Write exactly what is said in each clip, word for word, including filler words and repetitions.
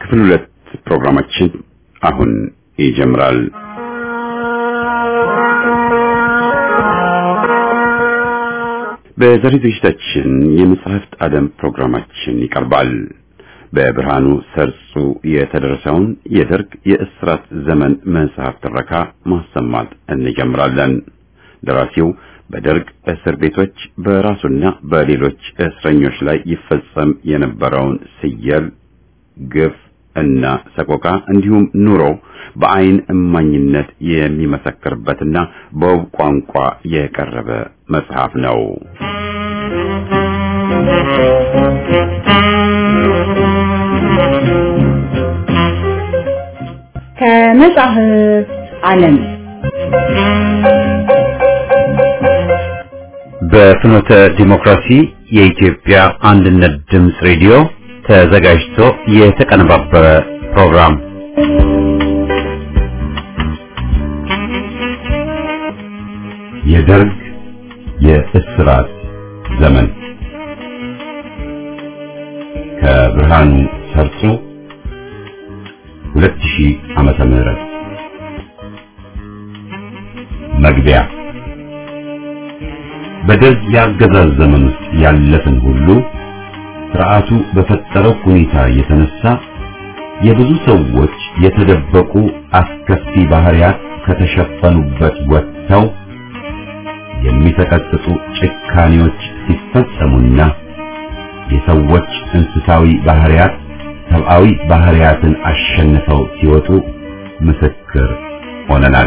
ክፍል ሁለት ፕሮግራማችን አሁን ይጀምራል። በዛሬው ዝግጅታችን የመጽሐፍት ዓለም ፕሮግራማችን ይቀርባል። በብርሃኑ ሰርጹ የተደረሰውን የደርግ የእስራት ዘመን መጽሐፍ ትረካ ማሰማት እንጀምራለን። ደራሲው በደርግ እስር ቤቶች በራሱና በሌሎች እስረኞች ላይ ይፈጸም የነበረውን ስየል፣ ግፍ እና ሰቆቃ እንዲሁም ኑሮ በአይን እማኝነት የሚመሰክርበትና በውብ ቋንቋ የቀረበ መጽሐፍ ነው። ከመጽሐፍት ዓለም በፍኖተ ዲሞክራሲ የኢትዮጵያ አንድነት ድምፅ ሬዲዮ ተዘጋጅቶ የተቀነባበረ ፕሮግራም። የደርግ የእስራት ዘመን ከብርሃኑ ሰርጹ ሁለት ሺህ ዓመተ ምህረት መግቢያ። በደርግ የአገዛዝ ዘመን ውስጥ ያለፈን ሁሉ ስርዓቱ በፈጠረው ሁኔታ የተነሳ የብዙ ሰዎች የተደበቁ አስከፊ ባህሪያት ከተሸፈኑበት ወጥተው የሚተቀጥጡ ጭካኔዎች ሲፈጸሙና የሰዎች እንስሳዊ ባህሪያት ሰብአዊ ባህሪያትን አሸንፈው ሲወጡ ምስክር ሆነናል።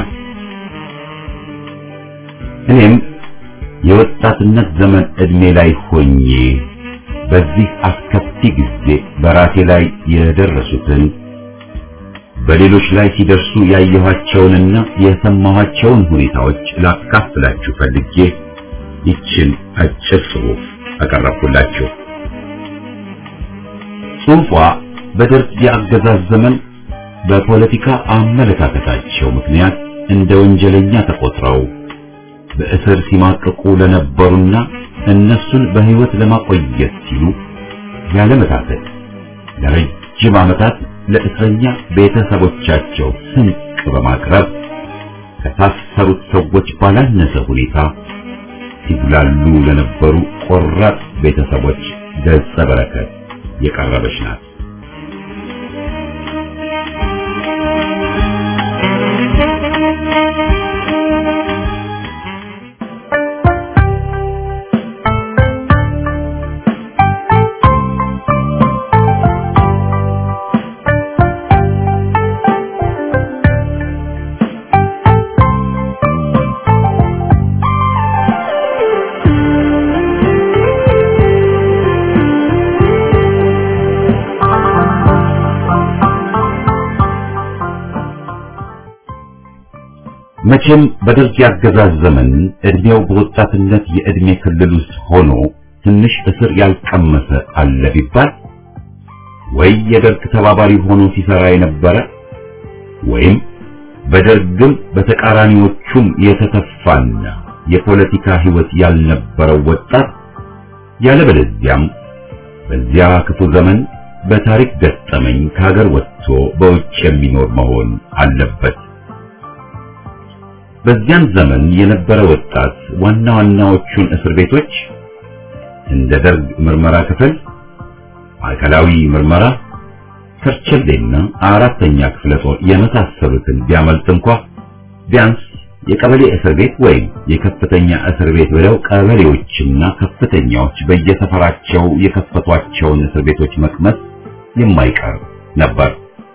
እኔም የወጣትነት ዘመን ዕድሜ ላይ ሆኜ በዚህ አስከፊ ጊዜ በራሴ ላይ የደረሱትን በሌሎች ላይ ሲደርሱ ያየኋቸውንና የሰማኋቸውን ሁኔታዎች ላካፍላችሁ ፈልጌ ይችን አጭር ጽሑፍ አቀረብኩላችሁ። ጽሑፏ በደርግ የአገዛዝ ዘመን በፖለቲካ አመለካከታቸው ምክንያት እንደ ወንጀለኛ ተቆጥረው በእስር ሲማቀቁ ለነበሩና እነሱን በሕይወት ለማቆየት ሲሉ ያለመታከት ለረጅም ዓመታት ለእስረኛ ቤተሰቦቻቸው ስንቅ በማቅረብ ከታሰሩት ሰዎች ባላነሰ ሁኔታ ሲጉላሉ ለነበሩ ቆራጥ ቤተሰቦች ገጸ በረከት የቀረበች ናት። መቼም በደርግ ያገዛዝ ዘመን እድሜው በወጣትነት የእድሜ ክልል ውስጥ ሆኖ ትንሽ እስር ያልቀመሰ አለ ቢባል ወይ የደርግ ተባባሪ ሆኖ ሲሰራ የነበረ ወይም በደርግም በተቃራኒዎቹም የተተፋና የፖለቲካ ሕይወት ያልነበረው ወጣት ያለበለዚያም በዚያ ክፉ ዘመን በታሪክ ገጠመኝ ከሀገር ወጥቶ በውጭ የሚኖር መሆን አለበት። በዚያን ዘመን የነበረ ወጣት ዋና ዋናዎቹን እስር ቤቶች እንደ ደርግ ምርመራ ክፍል፣ ማዕከላዊ ምርመራ፣ ከርቸሌና አራተኛ ክፍለ ጦር የመሳሰሉትን ቢያመልጥ እንኳ ቢያንስ የቀበሌ እስር ቤት ወይም የከፍተኛ እስር ቤት ብለው ቀበሌዎችና ከፍተኛዎች በየሰፈራቸው የከፈቷቸውን እስር ቤቶች መቅመስ የማይቀር ነበር።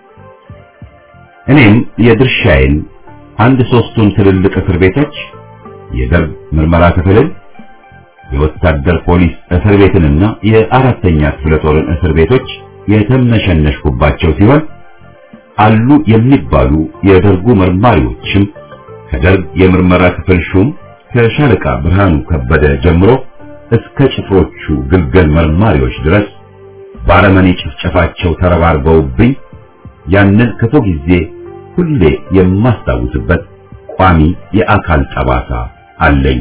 እኔም የድርሻዬን አንድ ሶስቱን ትልልቅ እስር ቤቶች የደርግ ምርመራ ክፍልን፣ የወታደር ፖሊስ እስር ቤትንና የአራተኛ ክፍለ ጦርን እስር ቤቶች የተመሸነሽኩባቸው ሲሆን አሉ የሚባሉ የደርጉ መርማሪዎችም ከደርግ የምርመራ ክፍል ሹም ከሻለቃ ብርሃኑ ከበደ ጀምሮ እስከ ጭፍሮቹ ግልገል መርማሪዎች ድረስ ባረመኔ ጭፍጨፋቸው ተረባርበውብኝ ያንን ክፉ ጊዜ ሁሌ የማስታውስበት ቋሚ የአካል ጠባሳ አለኝ።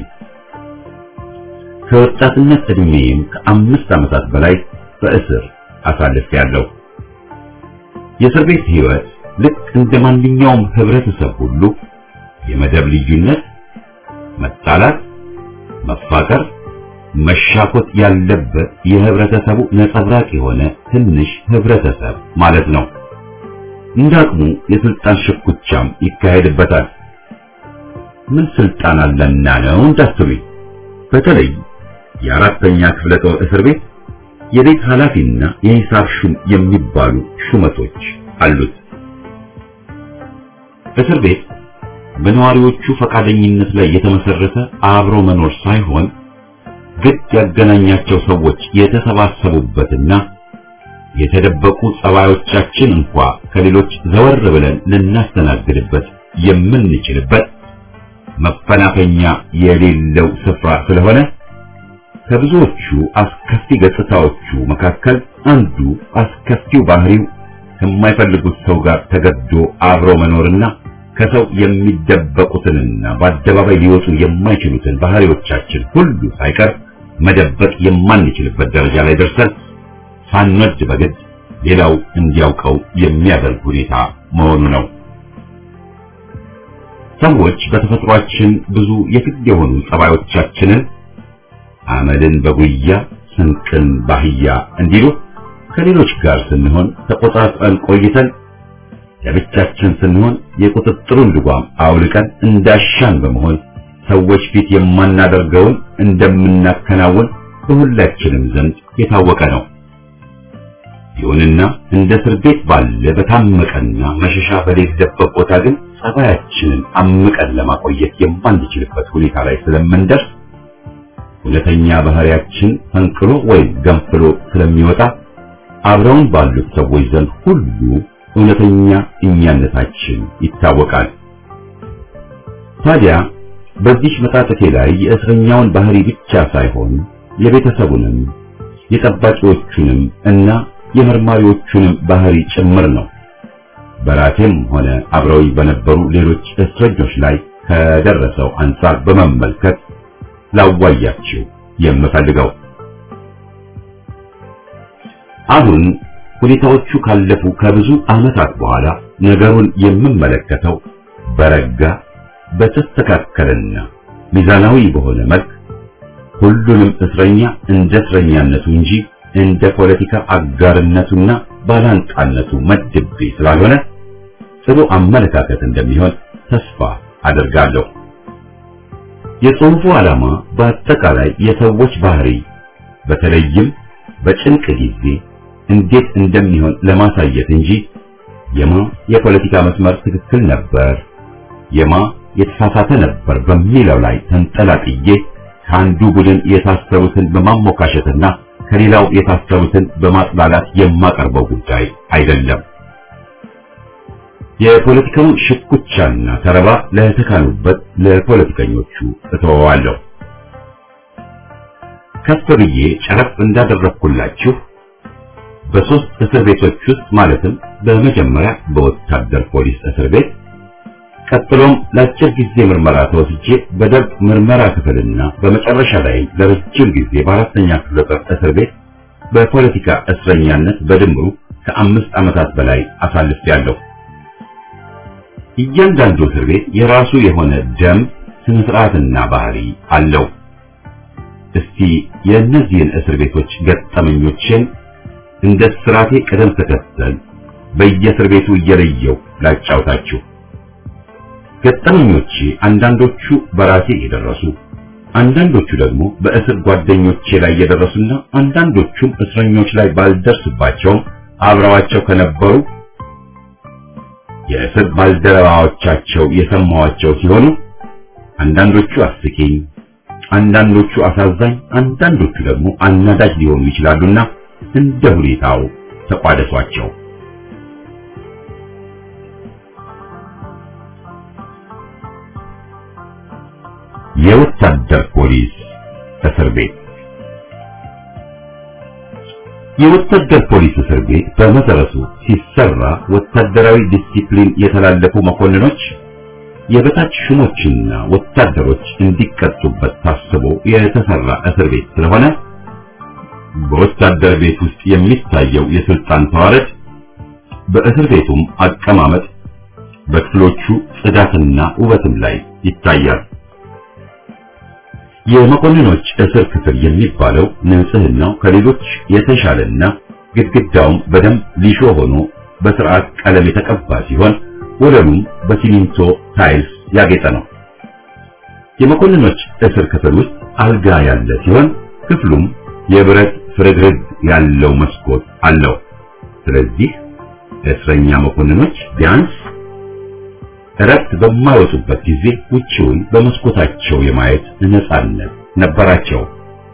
ከወጣትነት ዕድሜም ከአምስት ዓመታት በላይ በእስር አሳልፌያለሁ። የእስር ቤት ህይወት ልክ እንደማንኛውም ህብረተሰብ ሁሉ የመደብ ልዩነት፣ መጣላት፣ መፋቀር፣ መሻኮት ያለበት የህብረተሰቡ ነጸብራቅ የሆነ ትንሽ ህብረተሰብ ማለት ነው። እንዳቅሙ የስልጣን ሽኩቻም ይካሄድበታል። ምን ስልጣን አለና ነው እንዳትሉኝ፣ በተለይ የአራተኛ ክፍለ ጦር እስር ቤት የቤት ኃላፊና የሂሳብ ሹም የሚባሉ ሹመቶች አሉት። እስር ቤት በነዋሪዎቹ ፈቃደኝነት ላይ የተመሰረተ አብሮ መኖር ሳይሆን ግድ ያገናኛቸው ሰዎች የተሰባሰቡበትና የተደበቁ ጸባዮቻችን እንኳ ከሌሎች ዘወር ብለን ልናስተናግድበት የምንችልበት መፈናፈኛ የሌለው ስፍራ ስለሆነ ከብዙዎቹ አስከፊ ገጽታዎቹ መካከል አንዱ አስከፊው ባህሪው ከማይፈልጉት ሰው ጋር ተገዶ አብሮ መኖርና ከሰው የሚደበቁትንና በአደባባይ ሊወጡ የማይችሉትን ባህሪዎቻችን ሁሉ ሳይቀር መደበቅ የማንችልበት ደረጃ ላይ ደርሰን ሳንወድ በግድ ሌላው እንዲያውቀው የሚያደርግ ሁኔታ መሆኑ ነው። ሰዎች በተፈጥሯችን ብዙ የግድ የሆኑ ጸባዮቻችንን አመልን በጉያ ስንቅን ባህያ እንዲሉ ከሌሎች ጋር ስንሆን ተቆጣጥረን ቆይተን ለብቻችን ስንሆን የቁጥጥሩን ልጓም አውልቀን እንዳሻን በመሆን ሰዎች ፊት የማናደርገውን እንደምናከናውን በሁላችንም ዘንድ የታወቀ ነው። ይሁንና እንደ እስር ቤት ባለ በታመቀና መሸሻ በሌለበት ቦታ ግን ጸባያችንን አምቀን ለማቆየት የማንችልበት ሁኔታ ላይ ስለምንደርስ እውነተኛ ባህሪያችን ፈንቅሎ ወይም ገንፍሎ ስለሚወጣ አብረውን ባሉት ሰዎች ዘንድ ሁሉ እውነተኛ እኛነታችን ይታወቃል። ታዲያ በዚህ መጣጥፌ ላይ የእስረኛውን ባህሪ ብቻ ሳይሆን የቤተሰቡንም የጠባቂዎቹንም እና የመርማሪዎቹንም ባህሪ ጭምር ነው በራሴም ሆነ አብረው በነበሩ ሌሎች እስረኞች ላይ ከደረሰው አንጻር በመመልከት ላዋያችሁ የምፈልገው። አሁን ሁኔታዎቹ ካለፉ ከብዙ ዓመታት በኋላ ነገሩን የምመለከተው በረጋ በተስተካከለና ሚዛናዊ በሆነ መልክ ሁሉንም እስረኛ እንደ እስረኛነቱ እንጂ እንደ ፖለቲካ አጋርነቱና ባላንጣነቱ መድቤ ስላልሆነ ጥሩ አመለካከት እንደሚሆን ተስፋ አደርጋለሁ። የጽሑፉ ዓላማ በአጠቃላይ የሰዎች ባህሪ በተለይም በጭንቅ ጊዜ እንዴት እንደሚሆን ለማሳየት እንጂ የማ የፖለቲካ መስመር ትክክል ነበር፣ የማ የተሳሳተ ነበር በሚለው ላይ ተንጠላጥዬ ከአንዱ ቡድን የታሰሩትን በማሞካሸትና ከሌላው የታሰሩትን በማጥላላት የማቀርበው ጉዳይ አይደለም። የፖለቲካውን ሽኩቻና ተረባ ለተካኑበት ለፖለቲከኞቹ እተወዋለሁ። ከፍ ብዬ ጨረፍ እንዳደረኩላችሁ በሶስት እስር ቤቶች ውስጥ ማለትም በመጀመሪያ በወታደር ፖሊስ እስር ቤት፣ ቀጥሎም ለአጭር ጊዜ ምርመራ ተወስጄ በደርግ ምርመራ ክፍልና በመጨረሻ ላይ ለረጅም ጊዜ በአራተኛ ክፍለ ጦር እስር ቤት በፖለቲካ እስረኛነት በድምሩ ከአምስት ዓመታት በላይ አሳልፌያለሁ። እያንዳንዱ እስር ቤት የራሱ የሆነ ደንብ፣ ስነ ስርዓትና ባህሪ አለው። እስቲ የእነዚህን እስር ቤቶች ገጠመኞችን እንደ ስራቴ ቅደም ተከተል በየእስር ቤቱ እየለየው ላጫውታችሁ። ገጠመኞቼ አንዳንዶቹ በራሴ የደረሱ፣ አንዳንዶቹ ደግሞ በእስር ጓደኞቼ ላይ የደረሱና አንዳንዶቹም እስረኞች ላይ ባልደርስባቸውም አብረዋቸው ከነበሩ የእስር ባልደረባዎቻቸው የሰማዋቸው ሲሆኑ አንዳንዶቹ አስቂኝ፣ አንዳንዶቹ አሳዛኝ፣ አንዳንዶቹ ደግሞ አናዳጅ ሊሆኑ ይችላሉና እንደ ሁኔታው ተቋደሷቸው። የወታደር ፖሊስ እስር ቤት። የወታደር ፖሊስ እስር ቤት በመሰረቱ ሲሰራ ወታደራዊ ዲሲፕሊን የተላለፉ መኮንኖች የበታች ሹሞችና ወታደሮች እንዲቀጡበት ታስቦ የተሰራ እስር ቤት ስለሆነ በወታደር ቤት ውስጥ የሚታየው የስልጣን ተዋረድ በእስር ቤቱም አቀማመጥ በክፍሎቹ ጽዳትና ውበትም ላይ ይታያል። የመኮንኖች እስር ክፍል የሚባለው ንጽህናው ከሌሎች የተሻለና ግድግዳውም በደንብ ሊሾ ሆኖ በስርዓት ቀለም የተቀባ ሲሆን ወለሉም በሲሚንቶ ታይልስ ያጌጠ ነው። የመኮንኖች እስር ክፍል ውስጥ አልጋ ያለ ሲሆን ክፍሉም የብረት ፍርግርግ ያለው መስኮት አለው። ስለዚህ እስረኛ መኮንኖች ቢያንስ እረፍት በማይወጡበት ጊዜ ውጪውን በመስኮታቸው የማየት ነፃነት ነበራቸው።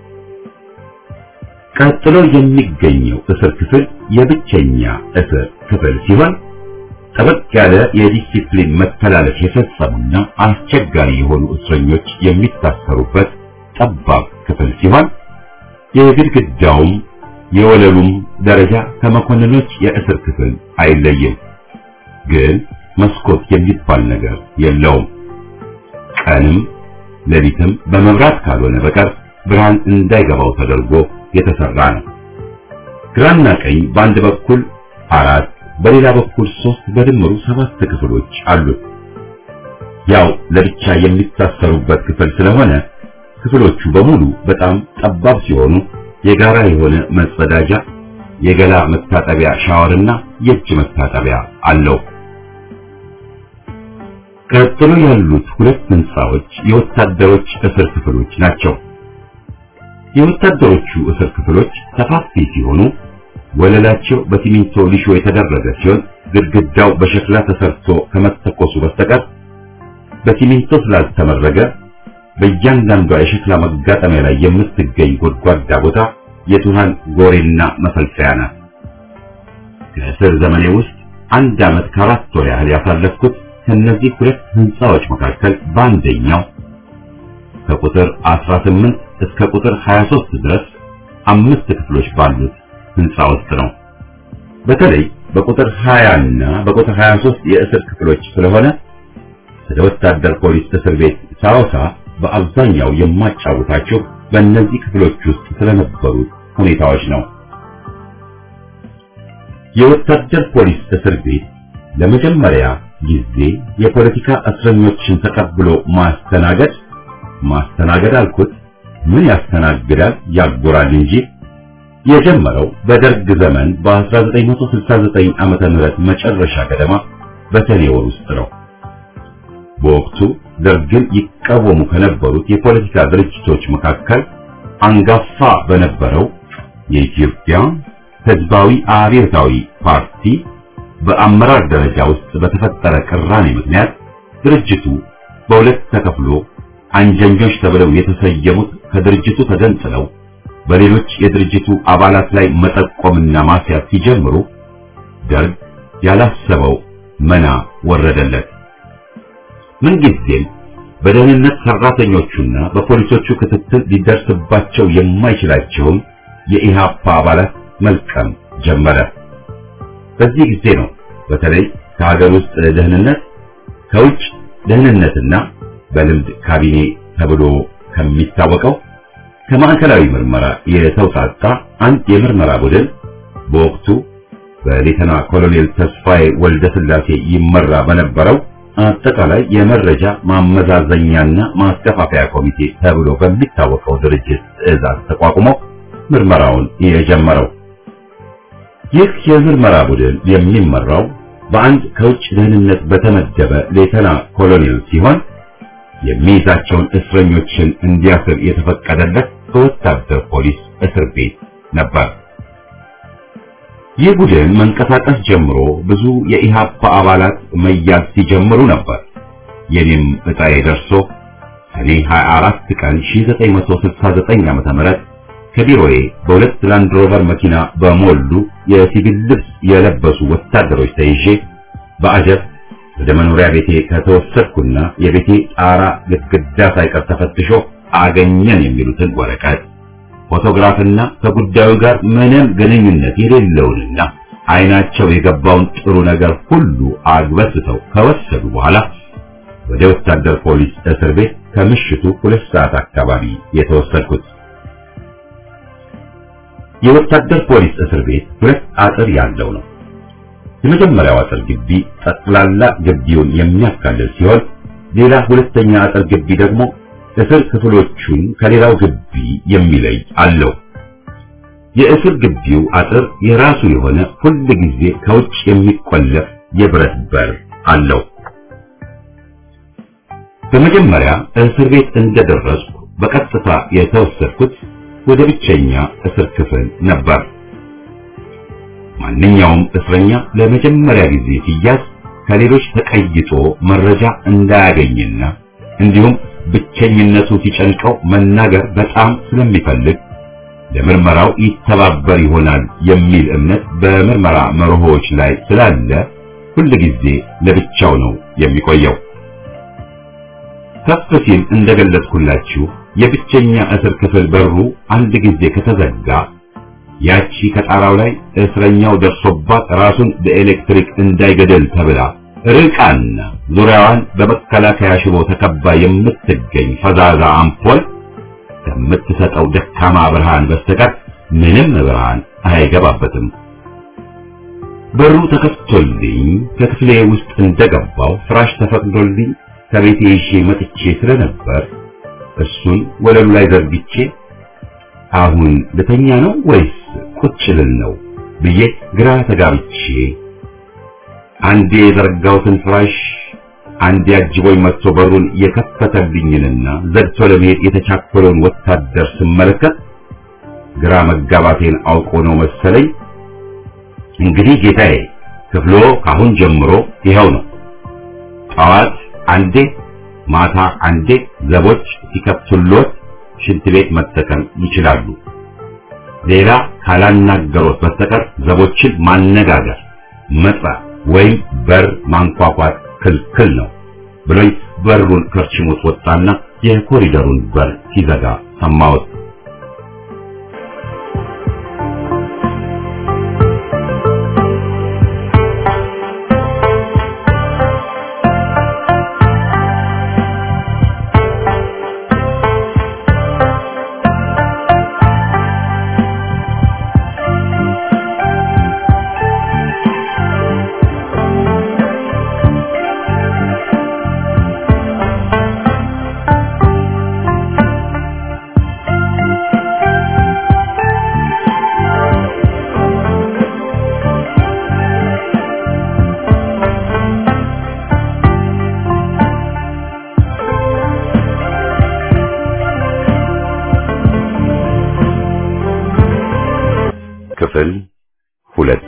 ቀጥሎ የሚገኘው እስር ክፍል የብቸኛ እስር ክፍል ሲሆን ጠበቅ ያለ የዲሲፕሊን መተላለፍ የፈጸሙና አስቸጋሪ የሆኑ እስረኞች የሚታሰሩበት ጠባብ ክፍል ሲሆን የግድግዳውም የወለሉም ደረጃ ከመኮንኖች የእስር ክፍል አይለይም። ግን መስኮት የሚባል ነገር የለውም። ቀንም ሌሊትም በመብራት ካልሆነ በቀር ብርሃን እንዳይገባው ተደርጎ የተሰራ ነው። ግራና ቀኝ በአንድ በኩል አራት በሌላ በኩል ሶስት በድምሩ ሰባት ክፍሎች አሉት። ያው ለብቻ የሚታሰሩበት ክፍል ስለሆነ ክፍሎቹ በሙሉ በጣም ጠባብ ሲሆኑ የጋራ የሆነ መጸዳጃ፣ የገላ መታጠቢያ ሻወርና የእጅ መታጠቢያ አለው። ቀጥሎ ያሉት ሁለት ህንጻዎች የወታደሮች እስር ክፍሎች ናቸው። የወታደሮቹ እስር ክፍሎች ሰፋፊ ሲሆኑ ወለላቸው በሲሚንቶ ሊሾ የተደረገ ሲሆን ግድግዳው በሸክላ ተሰርቶ ከመተኮሱ በስተቀር በሲሚንቶ ስላልተመረገ በእያንዳንዷ የሸክላ መጋጠሚያ ላይ የምትገኝ ጎድጓዳ ቦታ የቱሃን ጎሬና መፈልፈያ ናት። ከእስር ዘመኔ ውስጥ አንድ ዓመት ከአራት ወር ያህል ያሳለፍኩት ከነዚህ ሁለት ህንጻዎች መካከል በአንደኛው ከቁጥር አስራ ስምንት እስከ ቁጥር ሀያ ሦስት ድረስ አምስት ክፍሎች ባሉት ህንጻ ውስጥ ነው። በተለይ በቁጥር ሀያ እና በቁጥር ሀያ ሦስት የእስር ክፍሎች ስለሆነ ስለ ወታደር ፖሊስ እስር ቤት ሳወሳ በአብዛኛው የማጫውታቸው በእነዚህ ክፍሎች ውስጥ ስለነበሩት ሁኔታዎች ነው። የወታደር ፖሊስ እስር ቤት ለመጀመሪያ ጊዜ የፖለቲካ እስረኞችን ተቀብሎ ማስተናገድ ማስተናገድ አልኩት ምን ያስተናግዳል ያጎራል እንጂ የጀመረው በደርግ ዘመን በ1969 ዓመተ ምህረት መጨረሻ ገደማ በሰኔ ወር ውስጥ ነው። በወቅቱ ደርግን ይቃወሙ ከነበሩት የፖለቲካ ድርጅቶች መካከል አንጋፋ በነበረው የኢትዮጵያ ሕዝባዊ አብዮታዊ ፓርቲ በአመራር ደረጃ ውስጥ በተፈጠረ ቅራኔ ምክንያት ድርጅቱ በሁለት ተከፍሎ አንጀኞች ተብለው የተሰየሙት ከድርጅቱ ተገንጥለው በሌሎች የድርጅቱ አባላት ላይ መጠቆምና ማስያዝ ሲጀምሩ ደርግ ያላሰበው መና ወረደለት። ምንጊዜም በደህንነት ሰራተኞቹና በፖሊሶቹ ክትትል ሊደርስባቸው የማይችላቸውን የኢሃፓ አባላት መልቀም ጀመረ። በዚህ ጊዜ ነው በተለይ ከሀገር ውስጥ ደህንነት፣ ከውጭ ደህንነትና በልምድ ካቢኔ ተብሎ ከሚታወቀው ከማዕከላዊ ምርመራ የተውጣጣ አንድ የምርመራ ቡድን በወቅቱ በሌተና ኮሎኔል ተስፋዬ ወልደ ስላሴ ይመራ በነበረው አጠቃላይ የመረጃ ማመዛዘኛና ማስከፋፈያ ኮሚቴ ተብሎ በሚታወቀው ድርጅት ትዕዛዝ ተቋቁሞ ምርመራውን የጀመረው። ይህ የምርመራ ቡድን የሚመራው በአንድ ከውጭ ደህንነት በተመደበ ሌተና ኮሎኔል ሲሆን የሚይዛቸውን እስረኞችን እንዲያስር የተፈቀደለት በወታደር ፖሊስ እስር ቤት ነበር። ይህ ቡድን መንቀሳቀስ ጀምሮ ብዙ የኢሃፓ አባላት መያዝ ሲጀምሩ ነበር። የኔም ዕጣዬ ደርሶ ሰኔ ሀያ አራት ቀን ሺህ ዘጠኝ መቶ ስልሳ ዘጠኝ ዓመተ ምህረት ከቢሮዬ በሁለት ላንድ ሮቨር መኪና በሞሉ የሲቪል ልብስ የለበሱ ወታደሮች ተይዤ በአጀብ ወደ መኖሪያ ቤቴ ከተወሰድኩና የቤቴ ጣራ ግድግዳ ሳይቀር ተፈትሾ አገኘን የሚሉትን ወረቀት፣ ፎቶግራፍና ከጉዳዩ ጋር ምንም ግንኙነት የሌለውንና አይናቸው የገባውን ጥሩ ነገር ሁሉ አግበስብሰው ከወሰዱ በኋላ ወደ ወታደር ፖሊስ እስር ቤት ከምሽቱ ሁለት ሰዓት አካባቢ የተወሰድኩት። የወታደር ፖሊስ እስር ቤት ሁለት አጥር ያለው ነው። የመጀመሪያው አጥር ግቢ ጠቅላላ ግቢውን የሚያካልል ሲሆን ሌላ ሁለተኛ አጥር ግቢ ደግሞ እስር ክፍሎቹን ከሌላው ግቢ የሚለይ አለው። የእስር ግቢው አጥር የራሱ የሆነ ሁል ጊዜ ከውጭ የሚቆለፍ የብረት በር አለው። በመጀመሪያ እስር ቤት እንደደረስኩ በቀጥታ የተወሰድኩት ወደ ብቸኛ እስር ክፍል ነበር። ማንኛውም እስረኛ ለመጀመሪያ ጊዜ ሲያዝ ከሌሎች ተቀይጦ መረጃ እንዳያገኝና እንዲሁም ብቸኝነቱ ሲጨንቀው መናገር በጣም ስለሚፈልግ ለምርመራው ይተባበር ይሆናል የሚል እምነት በምርመራ መርሆች ላይ ስላለ ሁሉ ጊዜ ለብቻው ነው የሚቆየው። ከፍ ሲል እንደገለጽኩላችሁ የብቸኛ እስር ክፍል በሩ አንድ ጊዜ ከተዘጋ ያቺ ከጣራው ላይ እስረኛው ደርሶባት ራሱን በኤሌክትሪክ እንዳይገደል ተብላ ርቃና ዙሪያዋን በመከላከያ ሽቦ ተከባ የምትገኝ ፈዛዛ አምፖል ከምትሰጠው ደካማ ብርሃን በስተቀር ምንም ብርሃን አይገባበትም። በሩ ተከፍቶልኝ ከክፍሌ ውስጥ እንደገባው ፍራሽ ተፈቅዶልኝ ከቤቴ ይዤ መጥቼ ስለነበር እሱን ወለሉ ላይ ዘርግቼ አሁን ልተኛ ነው ወይስ ቁጭ ልል ነው ብዬ ግራ ተጋብቼ አንዴ የዘረጋሁትን ፍራሽ አንዴ አጅቦኝ መጥቶ በሩን የከፈተልኝንና ዘግቶ ለመሄድ የተቻኮለውን ወታደር ስመለከት ግራ መጋባቴን አውቆ ነው መሰለኝ እንግዲህ ጌታዬ ክፍሎ ካሁን ጀምሮ ይሄው ነው፣ ጠዋት አንዴ ማታ አንዴ ዘቦች ሲከፍቱልዎት ሽንት ቤት መጠቀም ይችላሉ፣ ሌላ ካላናገሮት በስተቀር ዘቦችን ማነጋገር መጥራት ወይም በር ማንኳኳት ክልክል ነው ብሎኝ በሩን ከርችሞት ወጣና የኮሪደሩን በር ሲዘጋ ሰማሁት። ክፍል ሁለት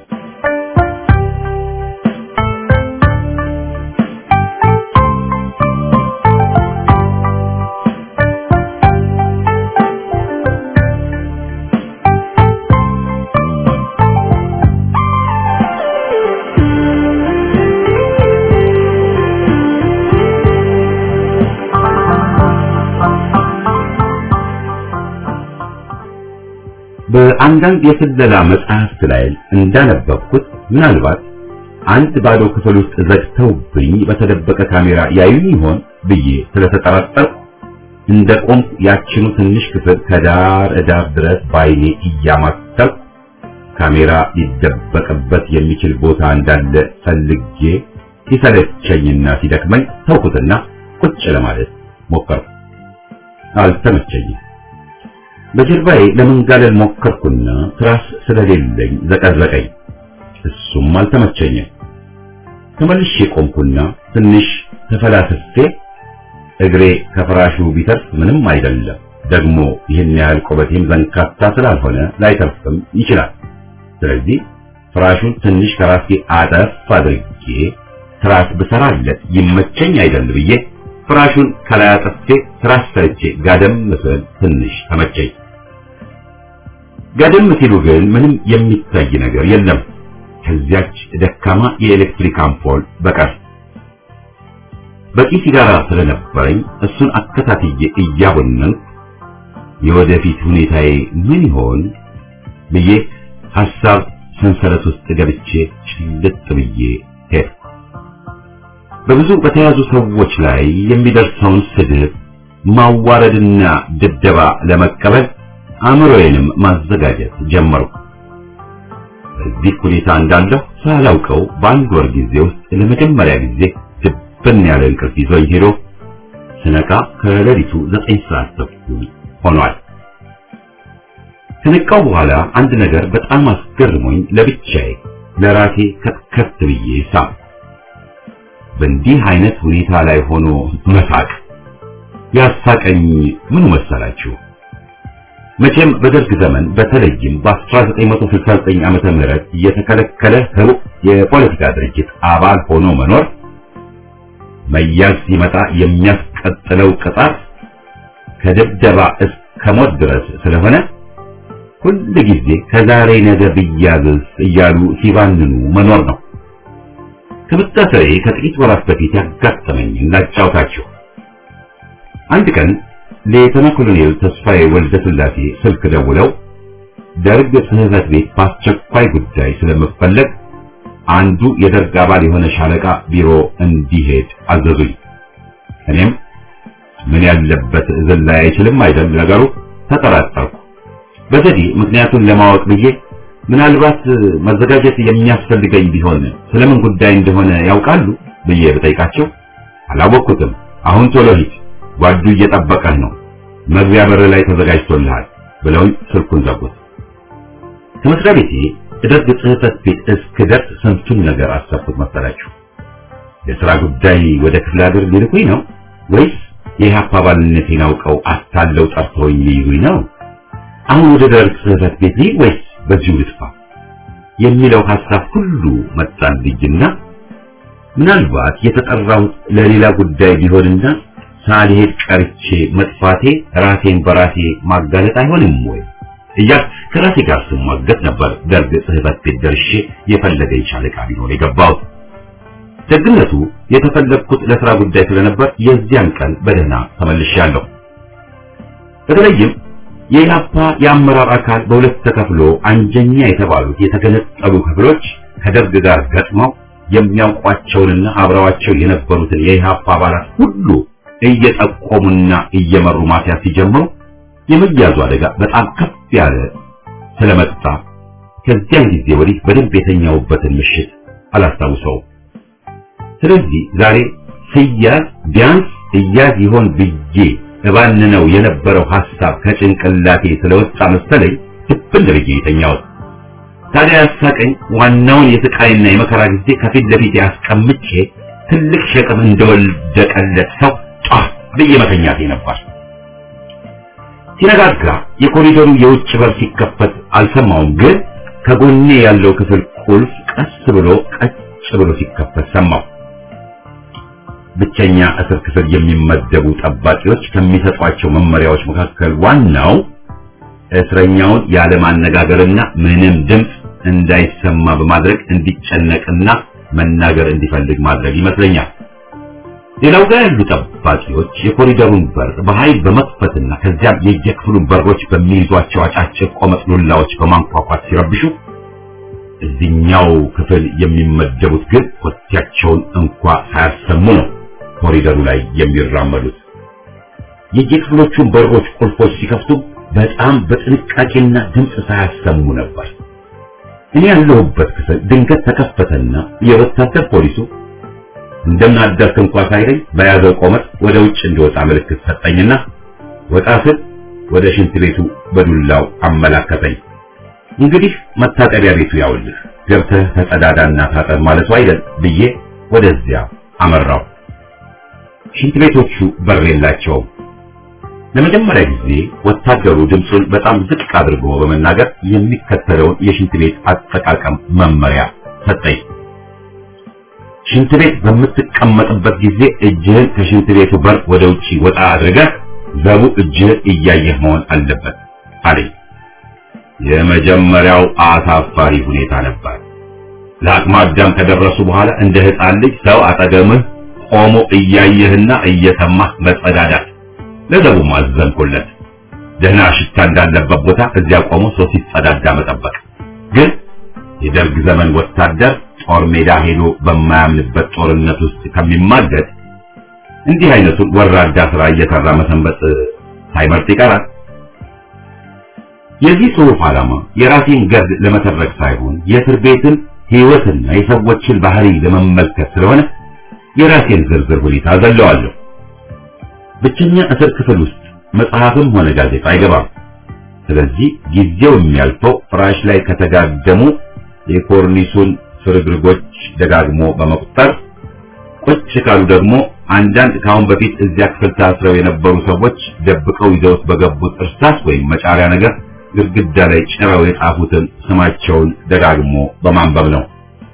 በአንዳንድ የስለላ መጽሐፍት ላይ እንዳነበብኩት ምናልባት አንድ ባዶ ክፍል ውስጥ ዘግተውብኝ በተደበቀ ካሜራ ያዩኝ ይሆን ብዬ ስለተጠራጠርኩ እንደቆምኩ ያችኑ ትንሽ ክፍል ከዳር ዳር ድረስ ባይኔ እያማተርኩ ካሜራ ሊደበቅበት የሚችል ቦታ እንዳለ ፈልጌ ሲሰለቸኝና ሲደክመኝ ተውኩትና ቁጭ ለማለት ሞከርኩ። አልተመቸኝም። በጀርባዬ ለመንጋለል ሞከርኩና ትራስ ስለሌለኝ ዘቀዘቀኝ። እሱም አልተመቸኝም። ተመልሼ ቆምኩና ትንሽ ተፈላስፌ እግሬ ከፍራሹ ቢተርፍ ምንም አይደለም፣ ደግሞ ይህን ያህል ቁመቴም ዘንካታ ስላልሆነ ላይተርፍም ይችላል። ስለዚህ ፍራሹን ትንሽ ከራሴ አጠፍ አድርጌ ትራስ ብሰራለት ይመቸኝ አይደል ብዬ ፍራሹን ከላይ አጥፌ ትራስ ሰርቼ ጋደም ስል ትንሽ ተመቸኝ። ጋደም ሲሉ ግን ምንም የሚታይ ነገር የለም ከዚያች ደካማ የኤሌክትሪክ አምፖል በቀር። በቂ ሲጋራ ስለነበረኝ እሱን አከታትዬ እያቦነንኩ የወደፊት ሁኔታዬ ምን ይሆን ብዬ ሐሳብ ሰንሰለት ውስጥ ገብቼ ጭልጥ ብዬ ሄድኩ። በብዙ በተያዙ ሰዎች ላይ የሚደርሰውን ስድብ፣ ማዋረድና ድብደባ ለመቀበል አእምሮዬንም ማዘጋጀት ጀመርኩ። በዚህ ሁኔታ እንዳለሁ ሳላውቀው በአንድ ወር ጊዜ ውስጥ ለመጀመሪያ ጊዜ ድብን ያለ እንቅልፍ ይዞኝ ሄዶ ስነቃ ከሌሊቱ ዘጠኝ ሰዓት ተኩል ሆኗል። ከነቃው በኋላ አንድ ነገር በጣም አስገርሞኝ ለብቻዬ ለራሴ ከትከት ብዬ ሳም። በእንዲህ አይነት ሁኔታ ላይ ሆኖ መሳቅ ያሳቀኝ ምን መሰላችሁ? መቼም በደርግ ዘመን በተለይም በ1969 ዓመተ ምህረት የተከለከለ ህቡዕ የፖለቲካ ድርጅት አባል ሆኖ መኖር መያዝ ሲመጣ የሚያስቀጥለው ቅጣት ከድብደባ እስከ ሞት ድረስ ስለሆነ ሁል ጊዜ ከዛሬ ነገ ብያዝስ እያሉ ሲባንኑ መኖር ነው። ከመታሰሬ ከጥቂት ወራት በፊት ያጋጠመኝ ላጫውታችሁ። አንድ ቀን ሌተና ኮሎኔል ተስፋዬ ወልደ ስላሴ ስልክ ደውለው ደርግ ጽሕፈት ቤት በአስቸኳይ ጉዳይ ስለመፈለግ አንዱ የደርግ አባል የሆነ ሻለቃ ቢሮ እንዲሄድ አዘዙኝ። እኔም ምን ያለበት ዝላይ አይችልም አይደል ነገሩ ተጠራጠርኩ። በዘዴ ምክንያቱን ለማወቅ ብዬ ምናልባት መዘጋጀት የሚያስፈልገኝ ቢሆን ስለምን ጉዳይ እንደሆነ ያውቃሉ ብዬ በጠይቃቸው አላወቅኩትም፣ አሁን ቶሎ ሂድ፣ ጓዱ እየጠበቀህ ነው፣ መግቢያ በር ላይ ተዘጋጅቶልሃል ብለውኝ ስልኩን ዘጉት። ከመስሪያ ቤቴ ደርግ ጽሕፈት ቤት እስክደርስ ስንቱን ነገር አሰብኩት መሰላችሁ። የሥራ ጉዳይ ወደ ክፍለ ሀገር ሊልኩኝ ነው ወይስ የኢህአፓ አባልነቴን አውቀው አታለው ጠርተውኝ ሊይዙኝ ነው? አሁን ወደ ደርግ ጽሕፈት ቤት ልሂድ ወይስ በዚሁ ልጥፋ የሚለው ሐሳብ ሁሉ መጣልኝና ምናልባት የተጠራሁት ለሌላ ጉዳይ ቢሆንና ሳልሄድ ቀርቼ መጥፋቴ ራሴን በራሴ ማጋለጥ አይሆንም ወይ እያልኩ ከራሴ ጋር ስሟገት ነበር ደርግ ጽሕፈት ቤት ደርሼ የፈለገኝ ሻለቃ ቢኖር የገባሁት። ደግነቱ የተፈለግኩት ለሥራ ጉዳይ ስለነበር የዚያን ቀን በደህና ተመልሻለሁ። በተለይም የኢህአፓ የአመራር አካል በሁለት ተከፍሎ አንጀኛ የተባሉት የተገነጠሉ ክፍሎች ከደርግ ጋር ገጥመው የሚያውቋቸውንና አብረዋቸው የነበሩትን የኢህአፓ አባላት ሁሉ እየጠቆሙና እየመሩ ማስያዝ ሲጀምሩ የመያዙ አደጋ በጣም ከፍ ያለ ስለመጣ ከዚያን ጊዜ ወዲህ በደንብ የተኛውበትን ምሽት አላስታውሰውም። ስለዚህ ዛሬ ሲያዝ ቢያንስ እያዝ ይሆን ብዬ እባንነው የነበረው ሐሳብ ከጭንቅላቴ ስለወጣ መሰለኝ ትብል ብዬ የተኛሁት። ታዲያ ያሳቀኝ ዋናውን የስቃይና የመከራ ጊዜ ከፊት ለፊት ያስቀምጬ ትልቅ ሸክም እንደወደቀለት ሰው ጧ ብዬ መተኛቴ ነበር። ሲነጋጋ የኮሪደሩ የውጭ በር ሲከፈት አልሰማውም፣ ግን ከጎኔ ያለው ክፍል ቁልፍ ቀስ ብሎ ቀጭ ብሎ ሲከፈት ሰማው። ብቸኛ እስር ክፍል የሚመደቡ ጠባቂዎች ከሚሰጧቸው መመሪያዎች መካከል ዋናው እስረኛውን ያለ ማነጋገርና ምንም ድምፅ እንዳይሰማ በማድረግ እንዲጨነቅና መናገር እንዲፈልግ ማድረግ ይመስለኛል። ሌላው ጋር ያሉ ጠባቂዎች የኮሪደሩን በር በኃይል በመክፈትና ከዚያም የየክፍሉን በሮች በሚይዟቸው አጫጭር ቆመጥ ሉላዎች በማንኳኳት ሲረብሹ፣ እዚህኛው ክፍል የሚመደቡት ግን ኮቴያቸውን እንኳ ሳያሰሙ ነው ኮሪደሩ ላይ የሚራመዱት። የየክፍሎቹን በሮች ቁልፎች ሲከፍቱ በጣም በጥንቃቄና ድምፅ ሳያሰሙ ነበር። እኔ ያለሁበት ክፍል ድንገት ተከፈተና የወታደር ፖሊሱ እንደምን አደርክ እንኳ ሳይለኝ በያዘው ቆመጥ ወደ ውጭ እንዲወጣ ምልክት ሰጠኝና ወጣ ስል ወደ ሽንት ቤቱ በዱላው አመላከተኝ። እንግዲህ መታጠቢያ ቤቱ ያውልህ ገብተህ ተጸዳዳና ታጠብ ማለቱ አይደል ብዬ ወደዚያ አመራው። ሽንት ቤቶቹ በር የላቸውም። ለመጀመሪያ ጊዜ ወታደሩ ድምፁን በጣም ዝቅ አድርጎ በመናገር የሚከተለውን የሽንት ቤት አጠቃቀም መመሪያ ሰጠኝ። ሽንት ቤት በምትቀመጥበት ጊዜ እጅህን ከሽንት ቤቱ በር ወደ ውጪ ወጣ አድርገህ ዘቡ እጅህን እያየህ መሆን አለበት አለኝ። የመጀመሪያው አሳፋሪ ሁኔታ ነበር። ለአቅመ አዳም ከደረሱ በኋላ እንደ ሕፃን ልጅ ሰው አጠገምህ ቆሞ እያየህና እየሰማህ መጸዳዳት። ለዘቡ ማዘንኩለት። ደህና ሽታ እንዳለበት ቦታ እዚያ ቆሞ ሰው ሲጸዳዳ መጠበቅ። ግን የደርግ ዘመን ወታደር ጦር ሜዳ ሄዶ በማያምንበት ጦርነት ውስጥ ከሚማገድ እንዲህ አይነቱን ወራዳ ስራ እየሰራ መሰንበት ሳይመርጥ ይቀራል። የዚህ ጽሑፍ ዓላማ የራሴን ገድል ለመተረክ ሳይሆን የእስር ቤትን ሕይወትና የሰዎችን ባህሪ ለመመልከት ስለሆነ የራሴን ዝርዝር ሁኔታ ዘለዋለሁ። ብቸኛ እስር ክፍል ውስጥ መጽሐፍም ሆነ ጋዜጣ አይገባም። ስለዚህ ጊዜው የሚያልፈው ፍራሽ ላይ ከተጋደሙ የኮርኒሱን ፍርግርጎች ደጋግሞ በመቁጠር ቁጭ ካሉ ደግሞ አንዳንድ ካሁን በፊት እዚያ ክፍል ታስረው የነበሩ ሰዎች ደብቀው ይዘውት በገቡት እርሳስ ወይም መጫሪያ ነገር ግድግዳ ላይ ጭረው የጻፉትን ስማቸውን ደጋግሞ በማንበብ ነው።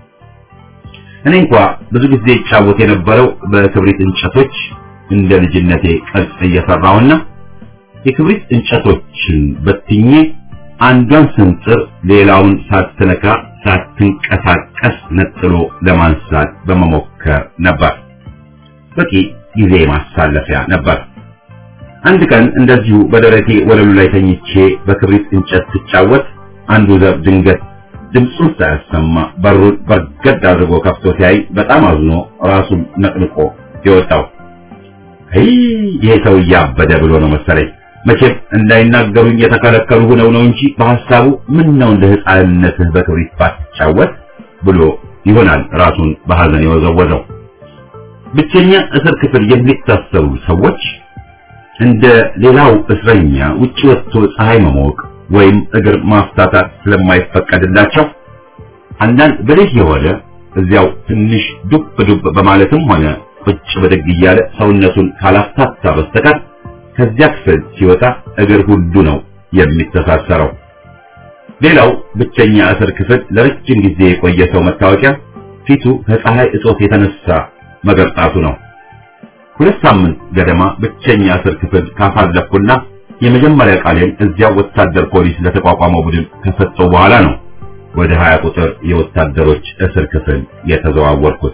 እኔ እንኳ ብዙ ጊዜ ይጫወት የነበረው በክብሪት እንጨቶች እንደ ልጅነቴ ቅርጽ እየሰራውና የክብሪት እንጨቶችን በትኜ አንዷን ስንጥር ሌላውን ሳትነካ ሳትንቀሳቀስ ነጥሎ ለማንሳት በመሞከር ነበር። በቂ ጊዜ ማሳለፊያ ነበር። አንድ ቀን እንደዚሁ በደረቴ ወለሉ ላይ ተኝቼ በክብሪት እንጨት ስጫወት አንዱ ዘብ ድንገት ድምፁን ሳያሰማ በሩን በርገድ አድርጎ ከፍቶ ሲያይ በጣም አዝኖ ራሱን ነቅንቆ የወጣው። አይ ይሄ ሰው ያበደ ብሎ ነው መሰለኝ። መቼም እንዳይናገሩኝ የተከለከሉ ሆነው ነው እንጂ በሐሳቡ ምን ነው እንደ ሕፃንነትህ በክብሪት ባትጫወት ብሎ ይሆናል ራሱን በሐዘን የወዘወዘው። ብቸኛ እስር ክፍል የሚታሰሩ ሰዎች እንደ ሌላው እስረኛ ውጪ ወጥቶ ፀሐይ መሞቅ ወይም እግር ማፍታታት ስለማይፈቀድላቸው አንዳንድ ብልህ የሆነ እዚያው ትንሽ ዱብ ዱብ በማለትም ሆነ ቁጭ በደግ እያለ ሰውነቱን ካላፍታታ በስተቀር ከዚያ ክፍል ሲወጣ እግር ሁሉ ነው የሚተሳሰረው። ሌላው ብቸኛ እስር ክፍል ለረጅም ጊዜ የቆየ ሰው መታወቂያ ፊቱ ከፀሐይ እጦት የተነሳ መገርጣቱ ነው። ሁለት ሳምንት ገደማ ብቸኛ እስር ክፍል ካሳለፍኩና የመጀመሪያ ቃሌን እዚያው ወታደር ፖሊስ ለተቋቋመው ቡድን ከሰጠው በኋላ ነው ወደ ሀያ ቁጥር የወታደሮች እስር ክፍል የተዘዋወርኩት።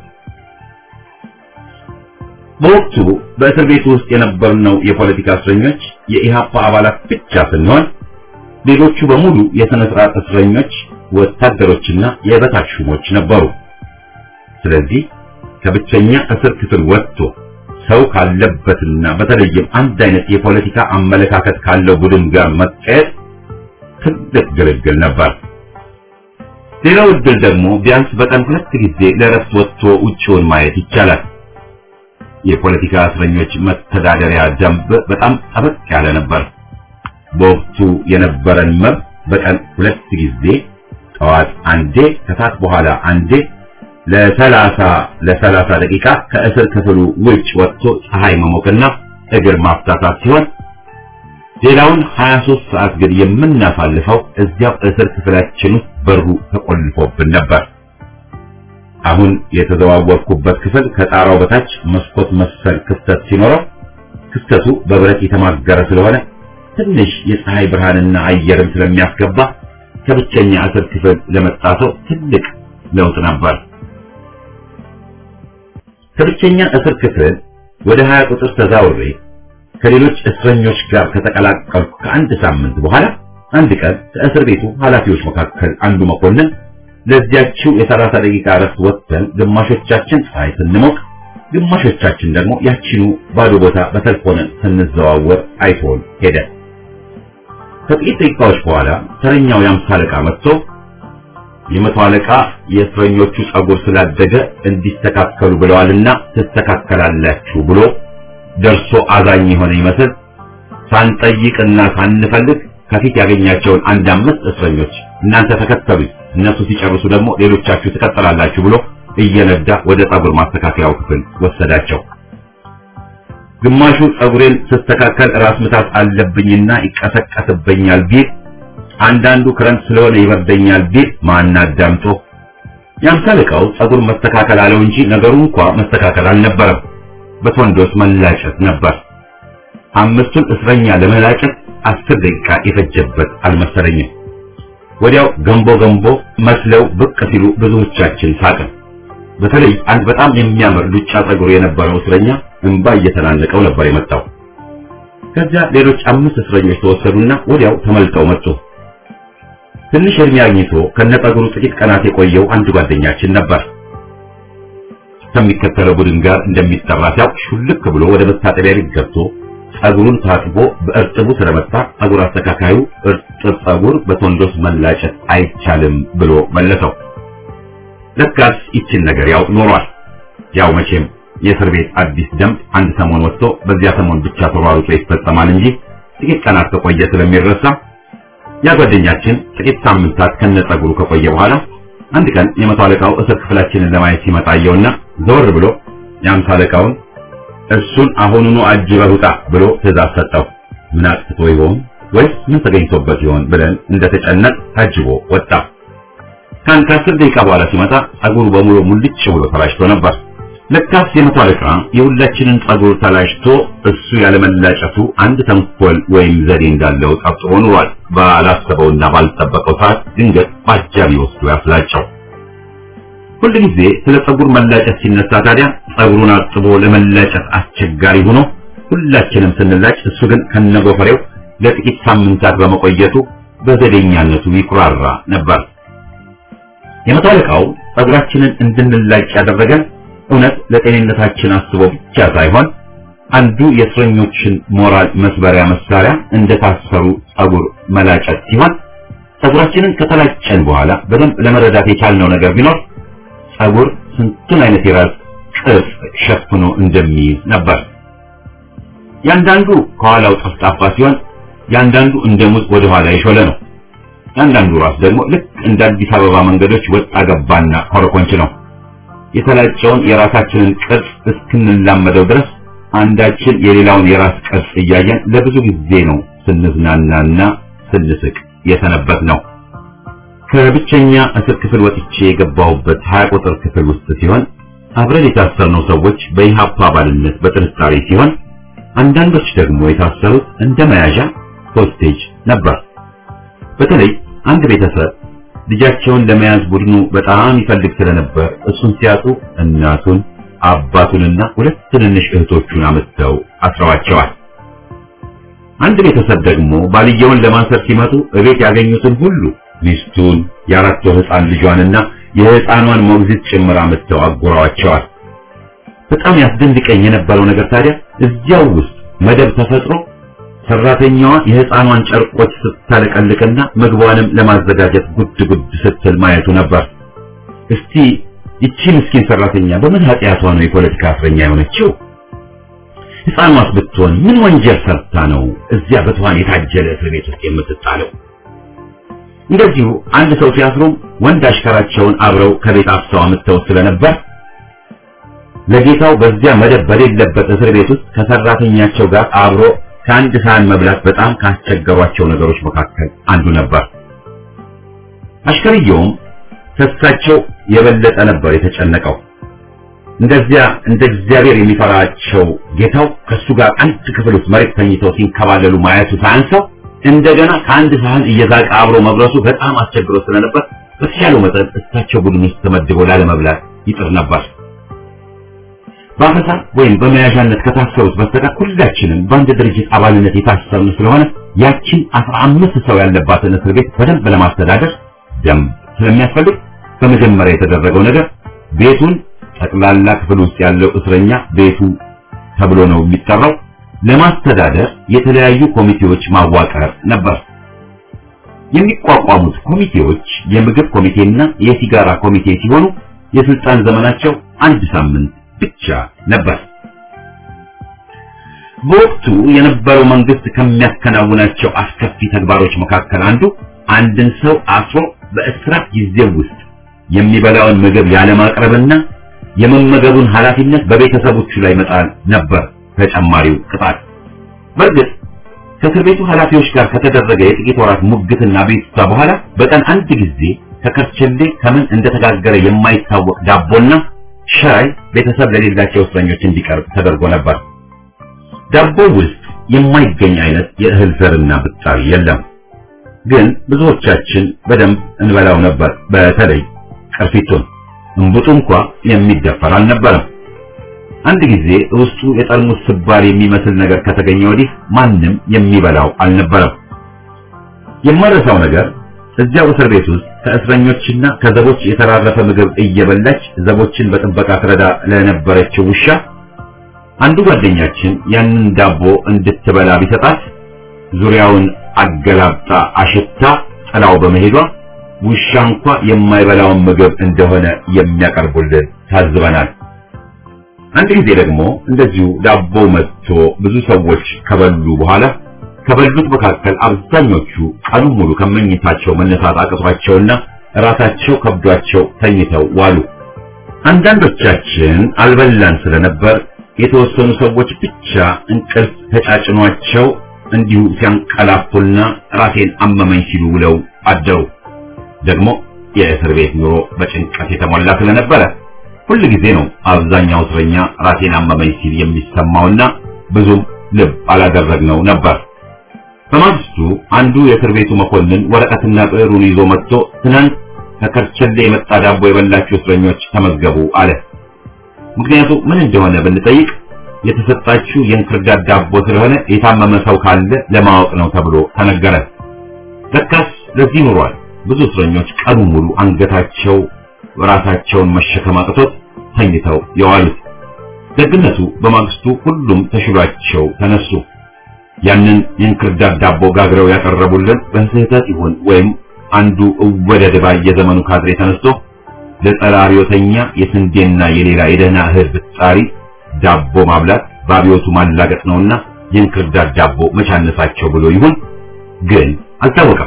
በወቅቱ በእስር ቤት ውስጥ የነበርነው የፖለቲካ እስረኞች የኢሃፓ አባላት ብቻ ስንሆን ሌሎቹ በሙሉ የሥነ ሥርዓት እስረኞች፣ ወታደሮችና የበታች ሹሞች ነበሩ። ስለዚህ ከብቸኛ እስር ክፍል ወጥቶ ሰው ካለበትና በተለይም አንድ አይነት የፖለቲካ አመለካከት ካለው ቡድን ጋር መቀየጥ ትልቅ ግልግል ነበር። ሌላው ዕድል ደግሞ ቢያንስ በቀን ሁለት ጊዜ ለረፍት ወጥቶ ውጪውን ማየት ይቻላል። የፖለቲካ እስረኞች መተዳደሪያ ደንብ በጣም ጠበቅ ያለ ነበር። በወቅቱ የነበረን መብት በቀን ሁለት ጊዜ ጠዋት አንዴ ከሰዓት በኋላ አንዴ ለሰላሳ ለሰላሳ ደቂቃ ከእስር ክፍሉ ውጭ ወጥቶ ፀሐይ መሞቅና እግር ማፍታታት ሲሆን ሌላውን ሀያ ሦስት ሰዓት ግን የምናሳልፈው እዚያው እስር ክፍላችን ውስጥ በሩ ተቆልፎብን ነበር። አሁን የተዘዋወርኩበት ክፍል ከጣራው በታች መስኮት መሰል ክፍተት ሲኖረው ክፍተቱ በብረት የተማገረ ስለሆነ ትንሽ የፀሐይ ብርሃንና አየርም ስለሚያስገባ ከብቸኛ እስር ክፍል ለመጣ ሰው ትልቅ ለውጥ ነበር። ከብቸኛ እስር ክፍል ወደ ሀያ ቁጥር ተዛውሬ ከሌሎች እስረኞች ጋር ከተቀላቀልኩ ከአንድ ሳምንት በኋላ አንድ ቀን ከእስር ቤቱ ኃላፊዎች መካከል አንዱ መኮንን ለዚያችው የሰላሳ ደቂቃ ረፍት ወጥተን ግማሾቻችን ፀሐይ ስንሞቅ ግማሾቻችን ደግሞ ያቺኑ ባዶ ቦታ በሰልፍ ሆነን ስንዘዋወር አይቶን ሄደ። ከጥቂት ደቂቃዎች በኋላ ተረኛው የአምሳ አለቃ መጥቶ የመቶ አለቃ የእስረኞቹ ጸጉር ስላደገ እንዲስተካከሉ ብለዋልና ትስተካከላላችሁ ብሎ ደርሶ አዛኝ የሆነ ይመስል ሳንጠይቅና ሳንፈልግ ከፊት ያገኛቸውን አንድ አምስት እስረኞች እናንተ ተከተሉ፣ እነሱ ሲጨርሱ ደግሞ ሌሎቻችሁ ትቀጥላላችሁ ብሎ እየነዳ ወደ ጸጉር ማስተካከያው ክፍል ወሰዳቸው። ግማሹ ጸጉሬን ስተካከል ራስ ምታት አለብኝና ይቀሰቀስብኛል ቢል፣ አንዳንዱ ክረምት ስለሆነ ይበርደኛል ቢል ማን አዳምጦ የአምሳ አለቃው ጸጉር መስተካከል አለው እንጂ ነገሩ እንኳን መስተካከል አልነበረም። በቶንዶስ መላጨት ነበር። አምስቱን እስረኛ ለመላጨት አስር ደቂቃ የፈጀበት አልመሰለኝም። ወዲያው ገንቦ ገንቦ መስለው ብቅ ሲሉ ብዙዎቻችን ሳቅን። በተለይ አንድ በጣም የሚያምር ሉጫ ጸጉር የነበረው እስረኛ እንባ እየተናነቀው ነበር የመጣው። ከዚያ ሌሎች አምስት እስረኞች ተወሰዱና ወዲያው ተመልጠው መጡ። ትንሽ እድሜ አግኝቶ ከነጸጉሩ ጥቂት ቀናት የቆየው አንድ ጓደኛችን ነበር። ከሚከተለው ቡድን ጋር እንደሚጠራ ሲያውቅ ሹልክ ብሎ ወደ መታጠቢያ ቤት ገብቶ ጸጉሩን ታጥቦ በእርጥቡ ስለመጣ ጸጉር አስተካካዩ እርጥብ ጸጉር በቶንዶስ መላጨት አይቻልም ብሎ መለሰው። ለካስ ይችን ነገር ያው ኖሯል። ያው መቼም የእስር ቤት አዲስ ደንብ አንድ ሰሞን ወጥቶ በዚያ ሰሞን ብቻ ተሯሩጦ ይፈጸማል እንጂ ጥቂት ቀናት ከቆየ ስለሚረሳ ያ ጓደኛችን ጥቂት ሳምንታት ከነጸጉሩ ከቆየ በኋላ አንድ ቀን የመቶ አለቃው እስር ክፍላችንን ለማየት ሲመጣ አየውና ዘወር ብሎ የአምሳ አለቃውን እሱን አሁኑኑ አጅበህ ውጣ ብሎ ትዕዛዝ ሰጠው። ምን አጥፍቶ ይሆን ወይስ ምን ተገኝቶበት ይሆን ብለን እንደተጨነቅ ታጅቦ ወጣ። ከአንድ ከአስር ደቂቃ በኋላ ሲመጣ ጸጉሩ በሙሉ ሙልጭ ብሎ ተላጭቶ ነበር። ለካስ የመቶ አለቃ የሁላችንን ጸጉር ተላጭቶ እሱ ያለመላጨቱ አንድ ተንኮል ወይም ዘዴ እንዳለው ጠርጥሮ ኑሯል። ባላሰበውና ባልጠበቀው ሰዓት ድንገት በአጃቢ ወስዶ ያስላጨው። ሁልጊዜ ስለ ጸጉር መላጨት ሲነሳ ታዲያ ጸጉሩን አጥቦ ለመላጨት አስቸጋሪ ሆኖ ሁላችንም ስንላጭ እሱ ግን ከነጎፈሬው ለጥቂት ሳምንታት በመቆየቱ በዘዴኛነቱ ይኩራራ ነበር። የመቶ አለቃው ጸጉራችንን እንድንላጭ ያደረገን እውነት ለጤንነታችን አስቦ ብቻ ሳይሆን አንዱ የእስረኞችን ሞራል መስበሪያ መሳሪያ እንደታሰሩ ጸጉር መላጨት ሲሆን ጸጉራችንን ከተላጨን በኋላ በደንብ ለመረዳት የቻልነው ነገር ቢኖር ጸጉር ስንቱን አይነት የራስ ቅርጽ ሸፍኖ እንደሚይዝ ነበር። ያንዳንዱ ከኋላው ጠፍጣፋ ሲሆን ያንዳንዱ እንደ ሙዝ ወደ ኋላ የሾለ ነው። ያንዳንዱ ራስ ደግሞ ልክ እንደ አዲስ አበባ መንገዶች ወጣ ገባና ኮረኮንች ነው። የተላጨውን የራሳችንን ቅርጽ እስክንላመደው ድረስ አንዳችን የሌላውን የራስ ቅርጽ እያየን ለብዙ ጊዜ ነው ስንዝናናና ስንስቅ የሰነበት ነው። ከብቸኛ እስር ክፍል ወጥቼ የገባሁበት ሀያ ቁጥር ክፍል ውስጥ ሲሆን አብረን የታሰርነው ሰዎች በኢሃፓ አባልነት በጥርጣሬ ሲሆን አንዳንዶች ደግሞ የታሰሩት እንደ መያዣ ሆስቴጅ ነበር። በተለይ አንድ ቤተሰብ ልጃቸውን ለመያዝ ቡድኑ በጣም ይፈልግ ስለነበር እሱን ሲያጡ እናቱን አባቱንና ሁለት ትንንሽ እህቶቹን አመጣው አስረዋቸዋል። አንድ ቤተሰብ ደግሞ ባልየውን ለማሰር ሲመጡ እቤት ያገኙትን ሁሉ ሚስቱን የአራት ወር ሕፃን ልጇንና የሕፃኗን ሞግዚት ጭምር አመጣው አጎራዋቸዋል። በጣም ያስደንቀኝ የነበረው ነገር ታዲያ እዚያው ውስጥ መደብ ተፈጥሮ ሰራተኛዋ የሕፃኗን ጨርቆች ስታለቀልቅና ምግቧንም ለማዘጋጀት ጉድ ጉድ ስትል ማየቱ ነበር። እስቲ ይቺ ምስኪን ሰራተኛ በምን ኃጢያቷ ነው የፖለቲካ እስረኛ የሆነችው? ሕፃኗስ ብትሆን ምን ወንጀል ሰርታ ነው እዚያ በትዋን የታጀለ እስር ቤት ውስጥ የምትጣለው? እንደዚሁ አንድ ሰው ሲያስሩም ወንድ አሽከራቸውን አብረው ከቤት አፍሰው አምጥተው ስለነበር ለጌታው በዚያ መደብ በሌለበት እስር ቤት ውስጥ ከሰራተኛቸው ጋር አብሮ ከአንድ ሳህን መብላት በጣም ካስቸገሯቸው ነገሮች መካከል አንዱ ነበር። አሽከርየውም ከሳቸው የበለጠ ነበር የተጨነቀው። እንደዚያ እንደ እግዚአብሔር የሚፈራቸው ጌታው ከሱ ጋር አንድ ክፍል ውስጥ መሬት ተኝተው ሲንከባለሉ ማየቱ ሳያንሰው እንደገና ከአንድ ሳህን እየዛቀ አብሮ መብረሱ በጣም አስቸግሮ ስለነበር በተቻለው መጠን እሳቸው ቡድን ውስጥ ተመድቦ ላለመብላት ይጥር ነበር። በአፈሳ ወይም በመያዣነት ከታሰሩት በስተቀር ሁላችንም በአንድ ድርጅት አባልነት የታሰርን ስለሆነ ያችን አስራ አምስት ሰው ያለባትን እስር ቤት በደንብ ለማስተዳደር ደንብ ስለሚያስፈልግ በመጀመሪያ የተደረገው ነገር ቤቱን ጠቅላላ ክፍል ውስጥ ያለው እስረኛ ቤቱ ተብሎ ነው የሚጠራው ለማስተዳደር የተለያዩ ኮሚቴዎች ማዋቀር ነበር። የሚቋቋሙት ኮሚቴዎች የምግብ ኮሚቴና የሲጋራ ኮሚቴ ሲሆኑ የስልጣን ዘመናቸው አንድ ሳምንት ብቻ ነበር። በወቅቱ የነበረው መንግስት ከሚያከናውናቸው አስከፊ ተግባሮች መካከል አንዱ አንድን ሰው አስሮ በእስራት ጊዜው ውስጥ የሚበላውን ምግብ ያለማቅረብና የመመገቡን ኃላፊነት በቤተሰቦቹ ላይ መጣል ነበር። ተጨማሪው ቅጣት በእርግጥ ከእስር ቤቱ ኃላፊዎች ጋር ከተደረገ የጥቂት ወራት ሙግትና ቤቱታ በኋላ በቀን አንድ ጊዜ ከከርቸሌ ከምን እንደተጋገረ የማይታወቅ ዳቦና ሻይ ቤተሰብ ለሌላቸው እስረኞች እንዲቀርብ ተደርጎ ነበር። ዳቦ ውስጥ የማይገኝ አይነት የእህል ዘርና ብጣሪ የለም። ግን ብዙዎቻችን በደንብ እንበላው ነበር። በተለይ ቅርፊቱን እንቡጡ እንኳ የሚደፈር አልነበረም። አንድ ጊዜ ውስጡ የጠርሙስ ስባር የሚመስል ነገር ከተገኘ ወዲህ ማንም የሚበላው አልነበረም። የማረሳው ነገር እዚያው እስር ቤት ውስጥ ከእስረኞችና ከዘቦች የተራረፈ ምግብ እየበላች ዘቦችን በጥበቃ ትረዳ ለነበረችው ውሻ አንዱ ጓደኛችን ያንን ዳቦ እንድትበላ ቢሰጣት ዙሪያውን አገላብጣ አሽታ ጥላው በመሄዷ ውሻ እንኳን የማይበላውን ምግብ እንደሆነ የሚያቀርቡልን ታዝበናል። አንድ ጊዜ ደግሞ እንደዚሁ ዳቦ መጥቶ ብዙ ሰዎች ከበሉ በኋላ ከበሉት መካከል አብዛኞቹ ቀኑ ሙሉ ከመኝታቸው መነሳት አቅቷቸውና ራሳቸው ከብዷቸው ተኝተው ዋሉ። አንዳንዶቻችን አልበላን ስለነበር የተወሰኑ ሰዎች ብቻ እንቅልፍ ተጫጭኗቸው እንዲሁ ሲያንቀላፉና ራሴን አመመኝ ሲሉ ውለው አደሩ። ደግሞ የእስር ቤት ኑሮ በጭንቀት የተሞላ ስለነበረ ሁሉ ጊዜ ነው አብዛኛው እስረኛ ራሴን አመመኝ ሲል የሚሰማውና ብዙም ልብ አላደረግነው ነበር። በማግስቱ አንዱ የእስር ቤቱ መኮንን ወረቀትና ብዕሩን ይዞ መጥቶ ትናንት ከከርቸሌ የመጣ ዳቦ የበላችሁ እስረኞች ተመዝገቡ አለ። ምክንያቱ ምን እንደሆነ ብንጠይቅ የተሰጣችሁ የእንክርዳድ ዳቦ ስለሆነ የታመመ ሰው ካለ ለማወቅ ነው ተብሎ ተነገረ። ለካስ ለዚህ ኑሯል ብዙ እስረኞች ቀኑ ሙሉ አንገታቸው ራሳቸውን መሸከም አቅቶት ተኝተው የዋሉት። ደግነቱ በማግስቱ ሁሉም ተሽሏቸው ተነሱ። ያንን የእንክርዳድ ዳቦ ጋግረው ያቀረቡልን በስህተት ይሁን ወይም አንዱ እወደድ ባይ የዘመኑ ካድሬ ተነስቶ ለጸረ አብዮተኛ የስንዴና የሌላ የደህና እህል ብጣሪ ዳቦ ማብላት በአብዮቱ ማላገጥ ነውና የእንክርዳድ ዳቦ መቻነሳቸው ብሎ ይሁን ግን አልታወቀም።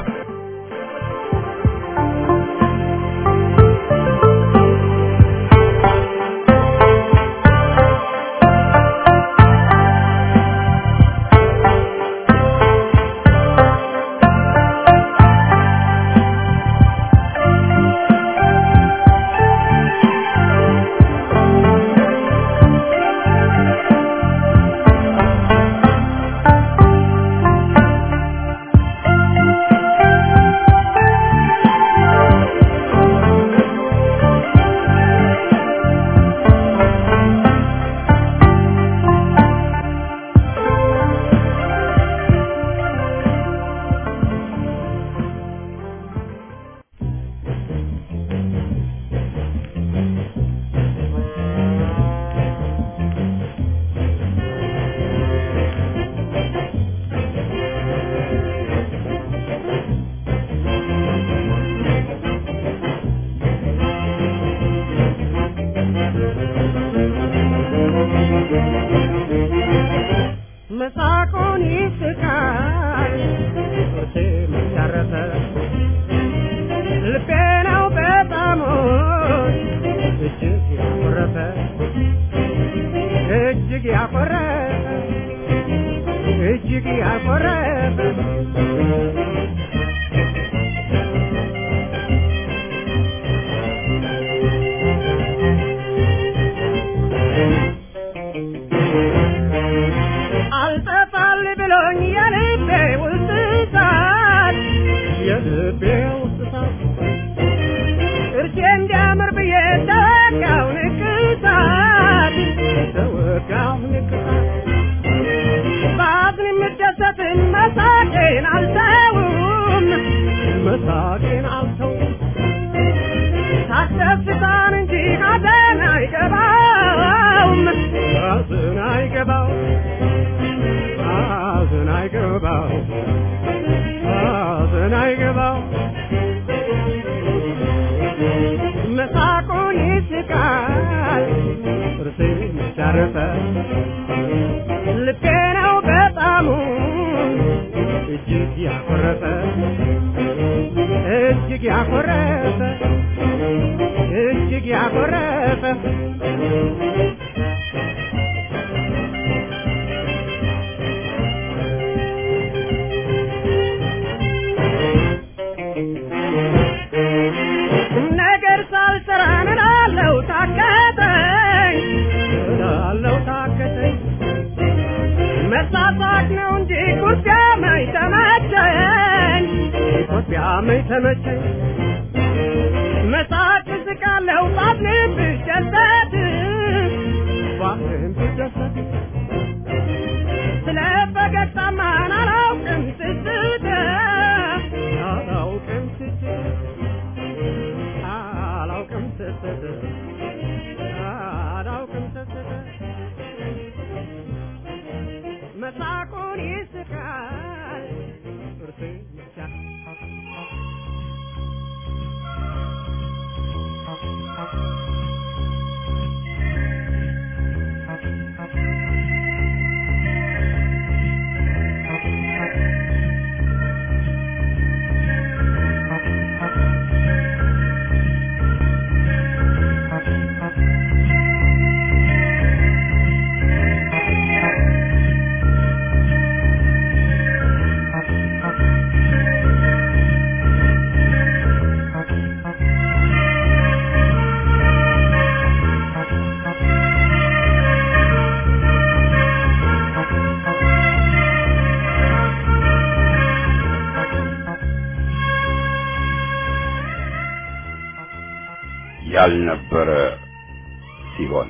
ያልነበረ ሲሆን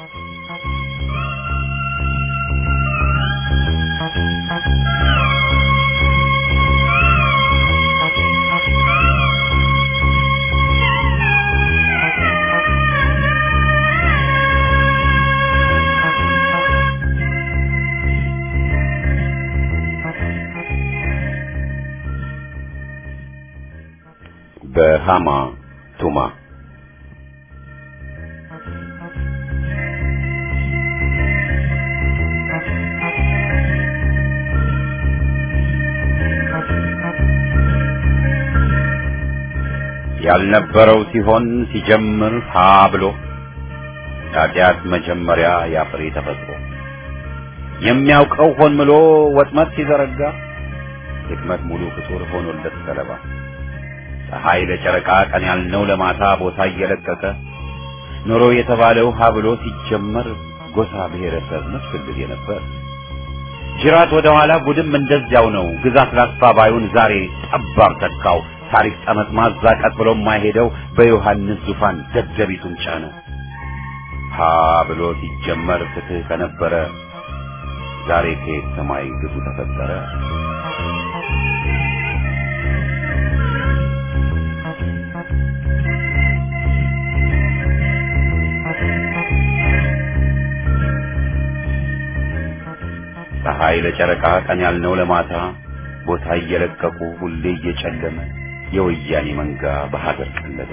በሃማ ቱማ ያልነበረው ሲሆን ሲጀምር ሀ ብሎ ኃጢአት መጀመሪያ ያፍሬ ተፈጥሮ የሚያውቀው ሆን ብሎ ወጥመድ ሲዘረጋ ድክመት ሙሉ ፍጡር ሆኖለት ሰለባ ፀሐይ ለጨረቃ ቀን ያልነው ለማታ ቦታ እየለቀቀ ኑሮ የተባለው ሀ ብሎ ሲጀመር ጎሳ ብሔረሰብ መስፍልል የነበር ጅራት ወደ ኋላ ጉድም እንደዚያው ነው ግዛት ላስፋ ባዩን ዛሬ ጠባብ ተካው ታሪክ ጠመጥማዛ ቀጥ ብሎ የማይሄደው በዮሐንስ ዙፋን ደደቢቱን ጫነው ሀ ብሎ ሲጀመር ፍትህ ከነበረ ዛሬ ከየት ሰማይ ግፉ ተፈጠረ ፀሐይ ለጨረቃ ቀን ያልነው ለማታ ቦታ እየለቀቁ ሁሌ እየጨለመ የወያኔ መንጋ በሀገር ቀለደ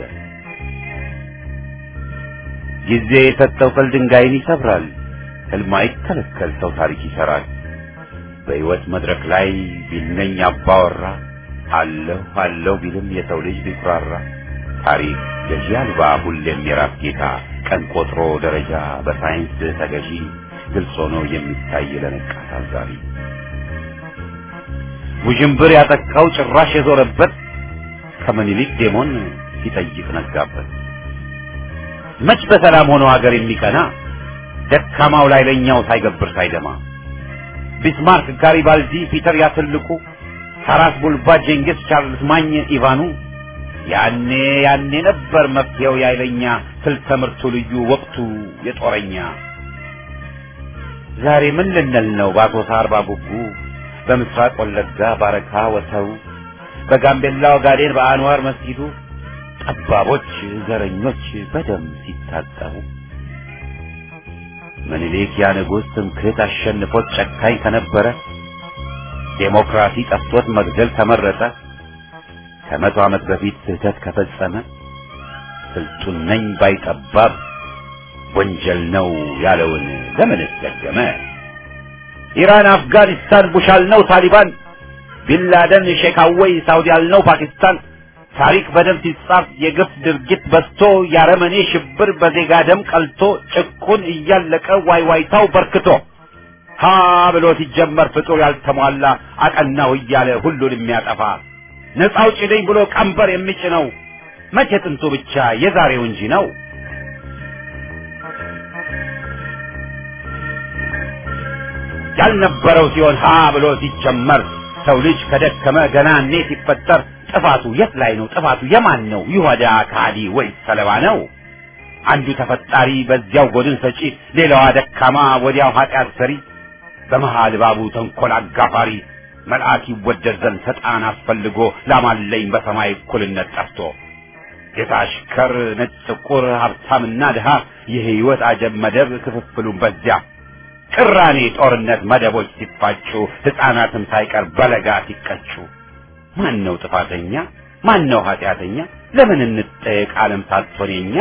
ጊዜ የሰጠው ቀል ድንጋይን ይሰብራል ህልም አይከለከል ሰው ታሪክ ይሰራል በህይወት መድረክ ላይ ቢልነኝ አባወራ አለሁ አለሁ ቢልም የሰው ልጅ ቢኩራራ ታሪክ ገዢ አልባ ሁሌም የራስ ጌታ ቀን ቆጥሮ ደረጃ በሳይንስ ተገዢ ግልጽ ሆኖ የሚታይ ለነቃ ታዛቢ ውዥንብር ያጠቃው ጭራሽ የዞረበት ከምኒልክ ዴሞን ሲጠይቅ ነጋበት መች በሰላም ሆኖ ሀገር የሚቀና ደካማው ላይ ለኛው ሳይገብር ሳይደማ ቢስማርክ ጋሪባልዲ ፒተር ያትልቁ ታራስ ቡልባ ጀንጊስ ቻርልስ ማኝ ኢቫኑ ያኔ ያኔ ነበር መፍትሄው ያይለኛ ስልተምርቱ ልዩ ወቅቱ የጦረኛ ዛሬ ምን ልንል ነው በአሶሳ አርባ ጉጉ በምስራቅ ወለጋ ባረካ ወተው በጋምቤላ ኦጋዴን በአንዋር መስጊዱ ጠባቦች ዘረኞች በደም ሲታጠቡ ምኒልክ ያ ንጉሥ ትምክህት አሸንፎት ጨካኝ ከነበረ ዴሞክራሲ ጠፍቶት መግደል ተመረጠ ከመቶ ዓመት በፊት ስህተት ከፈጸመ ስልጡን ነኝ ባይጠባብ ወንጀል ነው ያለውን ለምን ተደገመ ኢራን አፍጋኒስታን ቡሻል ነው ታሊባን ቢንላደን ሼካዌይ ሳውዲ አልነው ፓኪስታን ታሪክ በደም ሲጻፍ የግፍ ድርጊት በዝቶ ያረመኔ ሽብር በዜጋ ደም ቀልቶ ጭቁን እያለቀ ዋይዋይታው በርክቶ ሀ ብሎ ሲጀመር ፍጡር ያልተሟላ አቀናው እያለ ሁሉን የሚያጠፋ ነፃ አውጪ ነኝ ብሎ ቀንበር የሚጭነው መቼ ጥንቱ ብቻ የዛሬው እንጂ ነው ያልነበረው ሲሆን ሀ ብሎ ሲጀመር ሰው ልጅ ከደከመ ገና እኔ ሲፈጠር ጥፋቱ የት ላይ ነው ጥፋቱ የማን ነው ይሁዳ ካዲ ወይ ሰለባ ነው አንዱ ተፈጣሪ በዚያው ጎድን ሰጪ ሌላዋ ደካማ ወዲያው ኃጢአት ሰሪ በመሃል ባቡ ተንኮል አጋፋሪ መልአክ ይወደድ ዘንድ ሰጣን አስፈልጎ ላማለኝ በሰማይ እኩልነት ጠፍቶ የታሽከር ነጭ ጥቁር ሀብታምና ድሃ የህይወት አጀብ መደብ ክፍፍሉን በዚያ ቅራኔ ጦርነት መደቦች ሲፋጩ ህፃናትም ሳይቀር በለጋ ሲቀጩ ማን ነው ጥፋተኛ ማን ነው ኃጢአተኛ ለምን እንጠየቅ ዓለም ሳትሆነኛ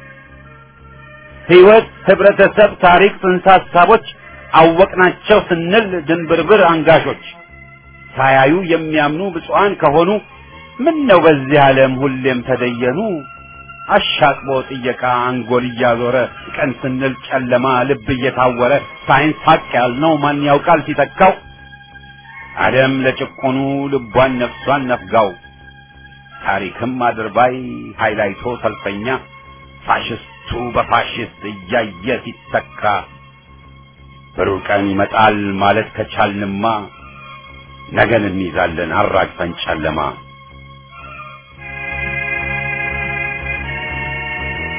ህይወት ህብረተሰብ ታሪክ ጽንሰ ሐሳቦች አወቅናቸው ስንል ድንብርብር አንጋሾች ሳያዩ የሚያምኑ ብፁዓን ከሆኑ ምን ነው በዚህ ዓለም ሁሌም ተደየኑ አሻቅቦ ጥየቃ አንጎል እያዞረ ቀን ስንል ጨለማ ልብ እየታወረ ሳይንስ ሀቅ ያልነው ማን ያውቃል ሲተካው ዓለም ለጭቆኑ ልቧን ነፍሷን ነፍጋው ታሪክም አድርባይ ሃይላይቶ ሰልፈኛ ፋሽስቱ በፋሽስት እያየ ሲተካ በሩቀን ይመጣል ማለት ከቻልንማ ነገን እንይዛለን አራግፈን ጨለማ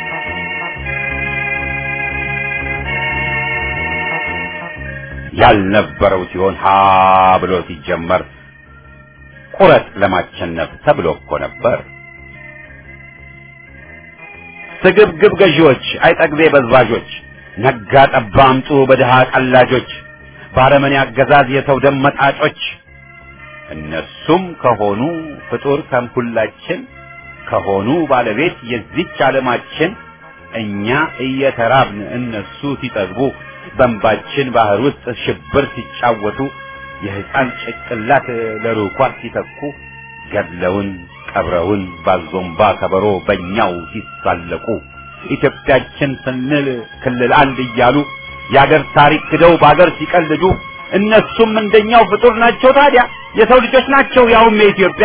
ያልነበረው ሲሆን ሀ ብሎ ሲጀመር ቁረጥ ለማቸነፍ ተብሎ እኮ ነበር። ስግብግብ ገዢዎች፣ አይጠግቤ በዝባዦች፣ ነጋ ጠባ አምጡ በድሃ ቀላጆች፣ ባረመኔ አገዛዝ የሰው ደም መጣጮች እነሱም ከሆኑ ፍጡር ከሁላችን ከሆኑ ባለቤት የዚች ዓለማችን እኛ እየተራብን እነሱ ሲጠግቡ በእንባችን ባህር ውስጥ ሽብር ሲጫወቱ የሕፃን ጭቅላት ለሩኳት ሲተኩ ገድለውን ቀብረውን ባዞምባ ከበሮ በእኛው ሲሳለቁ ኢትዮጵያችን ስንል ክልል አንድ እያሉ የአገር ታሪክ ክደው በአገር ሲቀልዱ እነሱም እንደኛው ፍጡር ናቸው። ታዲያ የሰው ልጆች ናቸው ያውም የኢትዮጵያ።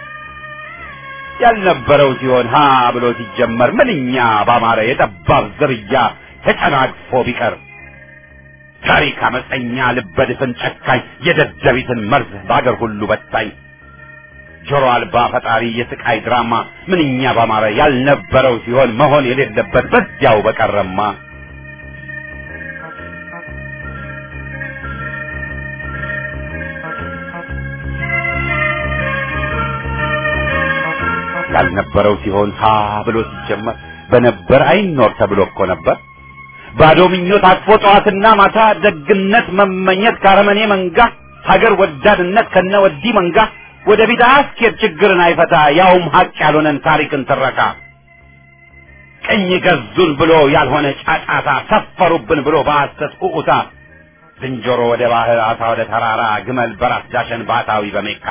ያልነበረው ሲሆን ሀ ብሎ ሲጀመር ምንኛ ባማረ የጠባብ ዝርያ ተጨናግፎ ቢቀር ታሪክ አመፀኛ ልበድፍን ጨካኝ የደደቢትን መርዝ በአገር ሁሉ በታኝ ጆሮ አልባ ፈጣሪ የስቃይ ድራማ ምንኛ ባማረ ያልነበረው ሲሆን መሆን የሌለበት በዚያው በቀረማ ያልነበረው ሲሆን ሀ ብሎ ሲጀመር በነበር አይኖር ተብሎ እኮ ነበር። ባዶ ምኞት አቅፎ ጠዋትና ማታ ደግነት መመኘት ካረመኔ መንጋ ሀገር ወዳድነት ከነወዲ መንጋ ወደ ቢዳ አስኬድ ችግርን አይፈታ ያውም ሀቅ ያልሆነን ታሪክን ትረካ ቀኝ ገዙን ብሎ ያልሆነ ጫጫታ ሰፈሩብን ብሎ በሐሰት ኡኡታ ዝንጀሮ ወደ ባህር አሳ ወደ ተራራ ግመል በራስ ዳሸን ባታዊ በሜካ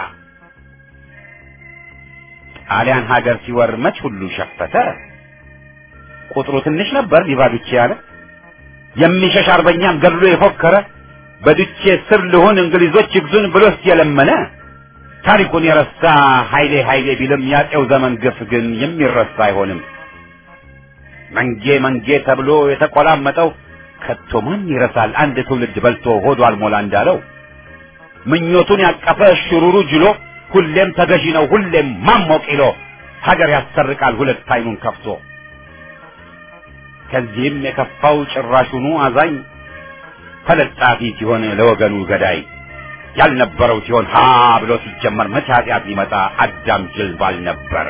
ጣሊያን ሀገር ሲወር መች ሁሉ ሸፈተ ቁጥሩ ትንሽ ነበር ሊባዱቼ ያለ የሚሸሽ አርበኛም ገድሎ የፎከረ በዱቼ ስር ልሆን እንግሊዞች ይግዙን ብሎስ የለመነ ታሪኩን የረሳ ኃይሌ ኃይሌ ቢልም ያጤው ዘመን ግፍ ግን የሚረሳ አይሆንም። መንጌ መንጌ ተብሎ የተቆላመጠው ከቶ ማን ይረሳል አንድ ትውልድ በልቶ ሆዱ አልሞላ እንዳለው ምኞቱን ያቀፈ ሽሩሩ ጅሎ ሁሌም ተገዢ ነው ሁሌም ማሞቂሎ ሀገር ያሰርቃል ሁለት አይኑን ከፍቶ ከዚህም የከፋው ጭራሹኑ አዛኝ ተለጣፊ ሲሆን ለወገኑ ገዳይ ያልነበረው ሲሆን ሀ ብሎ ሲጀመር መቼ ኃጢአት ሊመጣ አዳም ጅል ባል ነበር።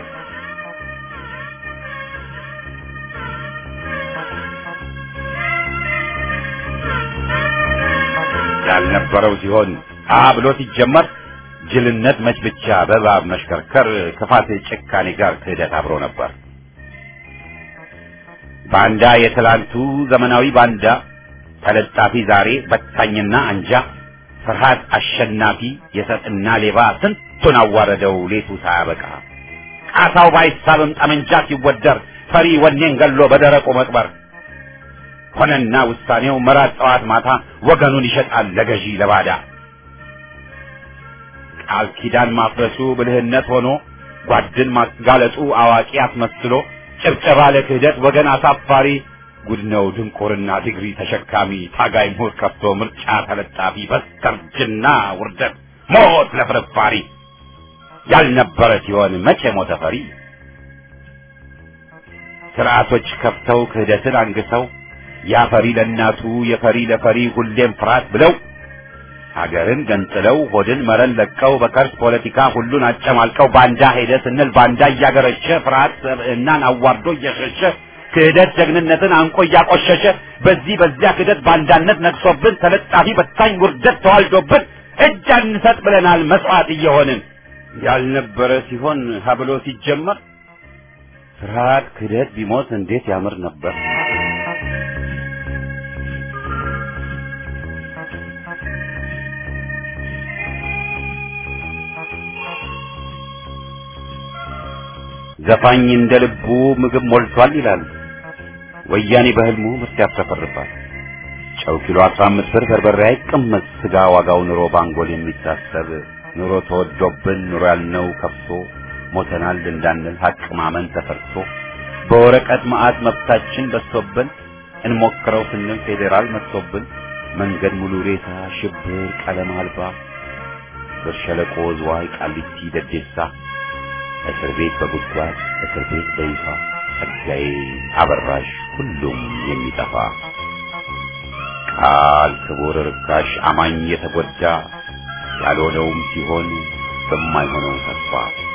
ያልነበረው ሲሆን ሀ ብሎ ሲጀመር ጅልነት መች ብቻ በባብ መሽከርከር ክፋት ጭካኔ ጋር ክህደት አብሮ ነበር። ባንዳ የትላንቱ ዘመናዊ ባንዳ ተለጣፊ ዛሬ በታኝና አንጃ ፍርሃት አሸናፊ የሰጥና ሌባ ስንቱን አዋረደው ሌቱ ሳያበቃ ቃታው ባይሳብም ጠመንጃ ሲወደር ፈሪ ወኔን ገሎ በደረቁ መቅበር ሆነና ውሳኔው መራት ጠዋት ማታ ወገኑን ይሸጣል ለገዢ ለባዳ ቃል ኪዳን ማፍረሱ ብልህነት ሆኖ ጓድን ማጋለጡ አዋቂ አስመስሎ ጭብጨባ ለክህደት ወገን አሳፋሪ ጉድ ነው ድንቁርና ዲግሪ ተሸካሚ ታጋይ ምሁር ከፍቶ ምርጫ ተለጣፊ በስተርጅና ውርደት ሞት ለፍርፋሪ ያልነበረ ሲሆን መቼ ሞተ ፈሪ ስርዓቶች ከፍተው ክህደትን አንግሰው ያፈሪ ለናቱ የፈሪ ለፈሪ ሁሌም ፍርሃት ብለው ሀገርን ገንጥለው ሆድን መረን ለቀው በከርስ ፖለቲካ ሁሉን አጨማልቀው ባንዳ ሄደ ስንል ባንዳ እያገረሸ ፍርሃት ሰብዕናን አዋርዶ እየሸሸ ክህደት ጀግንነትን አንቆ እያቆሸሸ በዚህ በዚያ ክህደት ባንዳነት ነግሶብን ተለጣፊ በታኝ ውርደት ተዋልዶብን እጅ አንሰጥ ብለናል መስዋዕት እየሆንን ያልነበረ ሲሆን ሀብሎ ሲጀመር ፍርሃት ክህደት ቢሞት እንዴት ያምር ነበር። ዘፋኝ እንደ ልቡ ምግብ ሞልቷል ይላል ወያኔ በህልሙ ምርት ያፈፈርባል ጨው ኪሎ አስራ አምስት ብር በርበሬ አይቀመጥ ስጋ ዋጋው ኑሮ ባንጎል የሚታሰብ ኑሮ ተወዶብን ኑሮ ያልነው ከፍቶ ሞተናል እንዳንል ሀቅ ማመን ተፈርቶ በወረቀት ማአት መብታችን በዝቶብን እንሞክረው ስንል ፌዴራል መጥቶብን መንገድ ሙሉ ሬሳ ሽብር ቀለም አልባ በሸለቆ ዝዋይ ቃሊቲ ደዴሳ እስር ቤት በጉድጓድ እስር ቤት በይፋ ጸጋዬ አበራሽ ሁሉም የሚጠፋ ቃል ክቡር ርካሽ አማኝ የተጎዳ ያልሆነውም ሲሆን በማይሆነው ተስፋ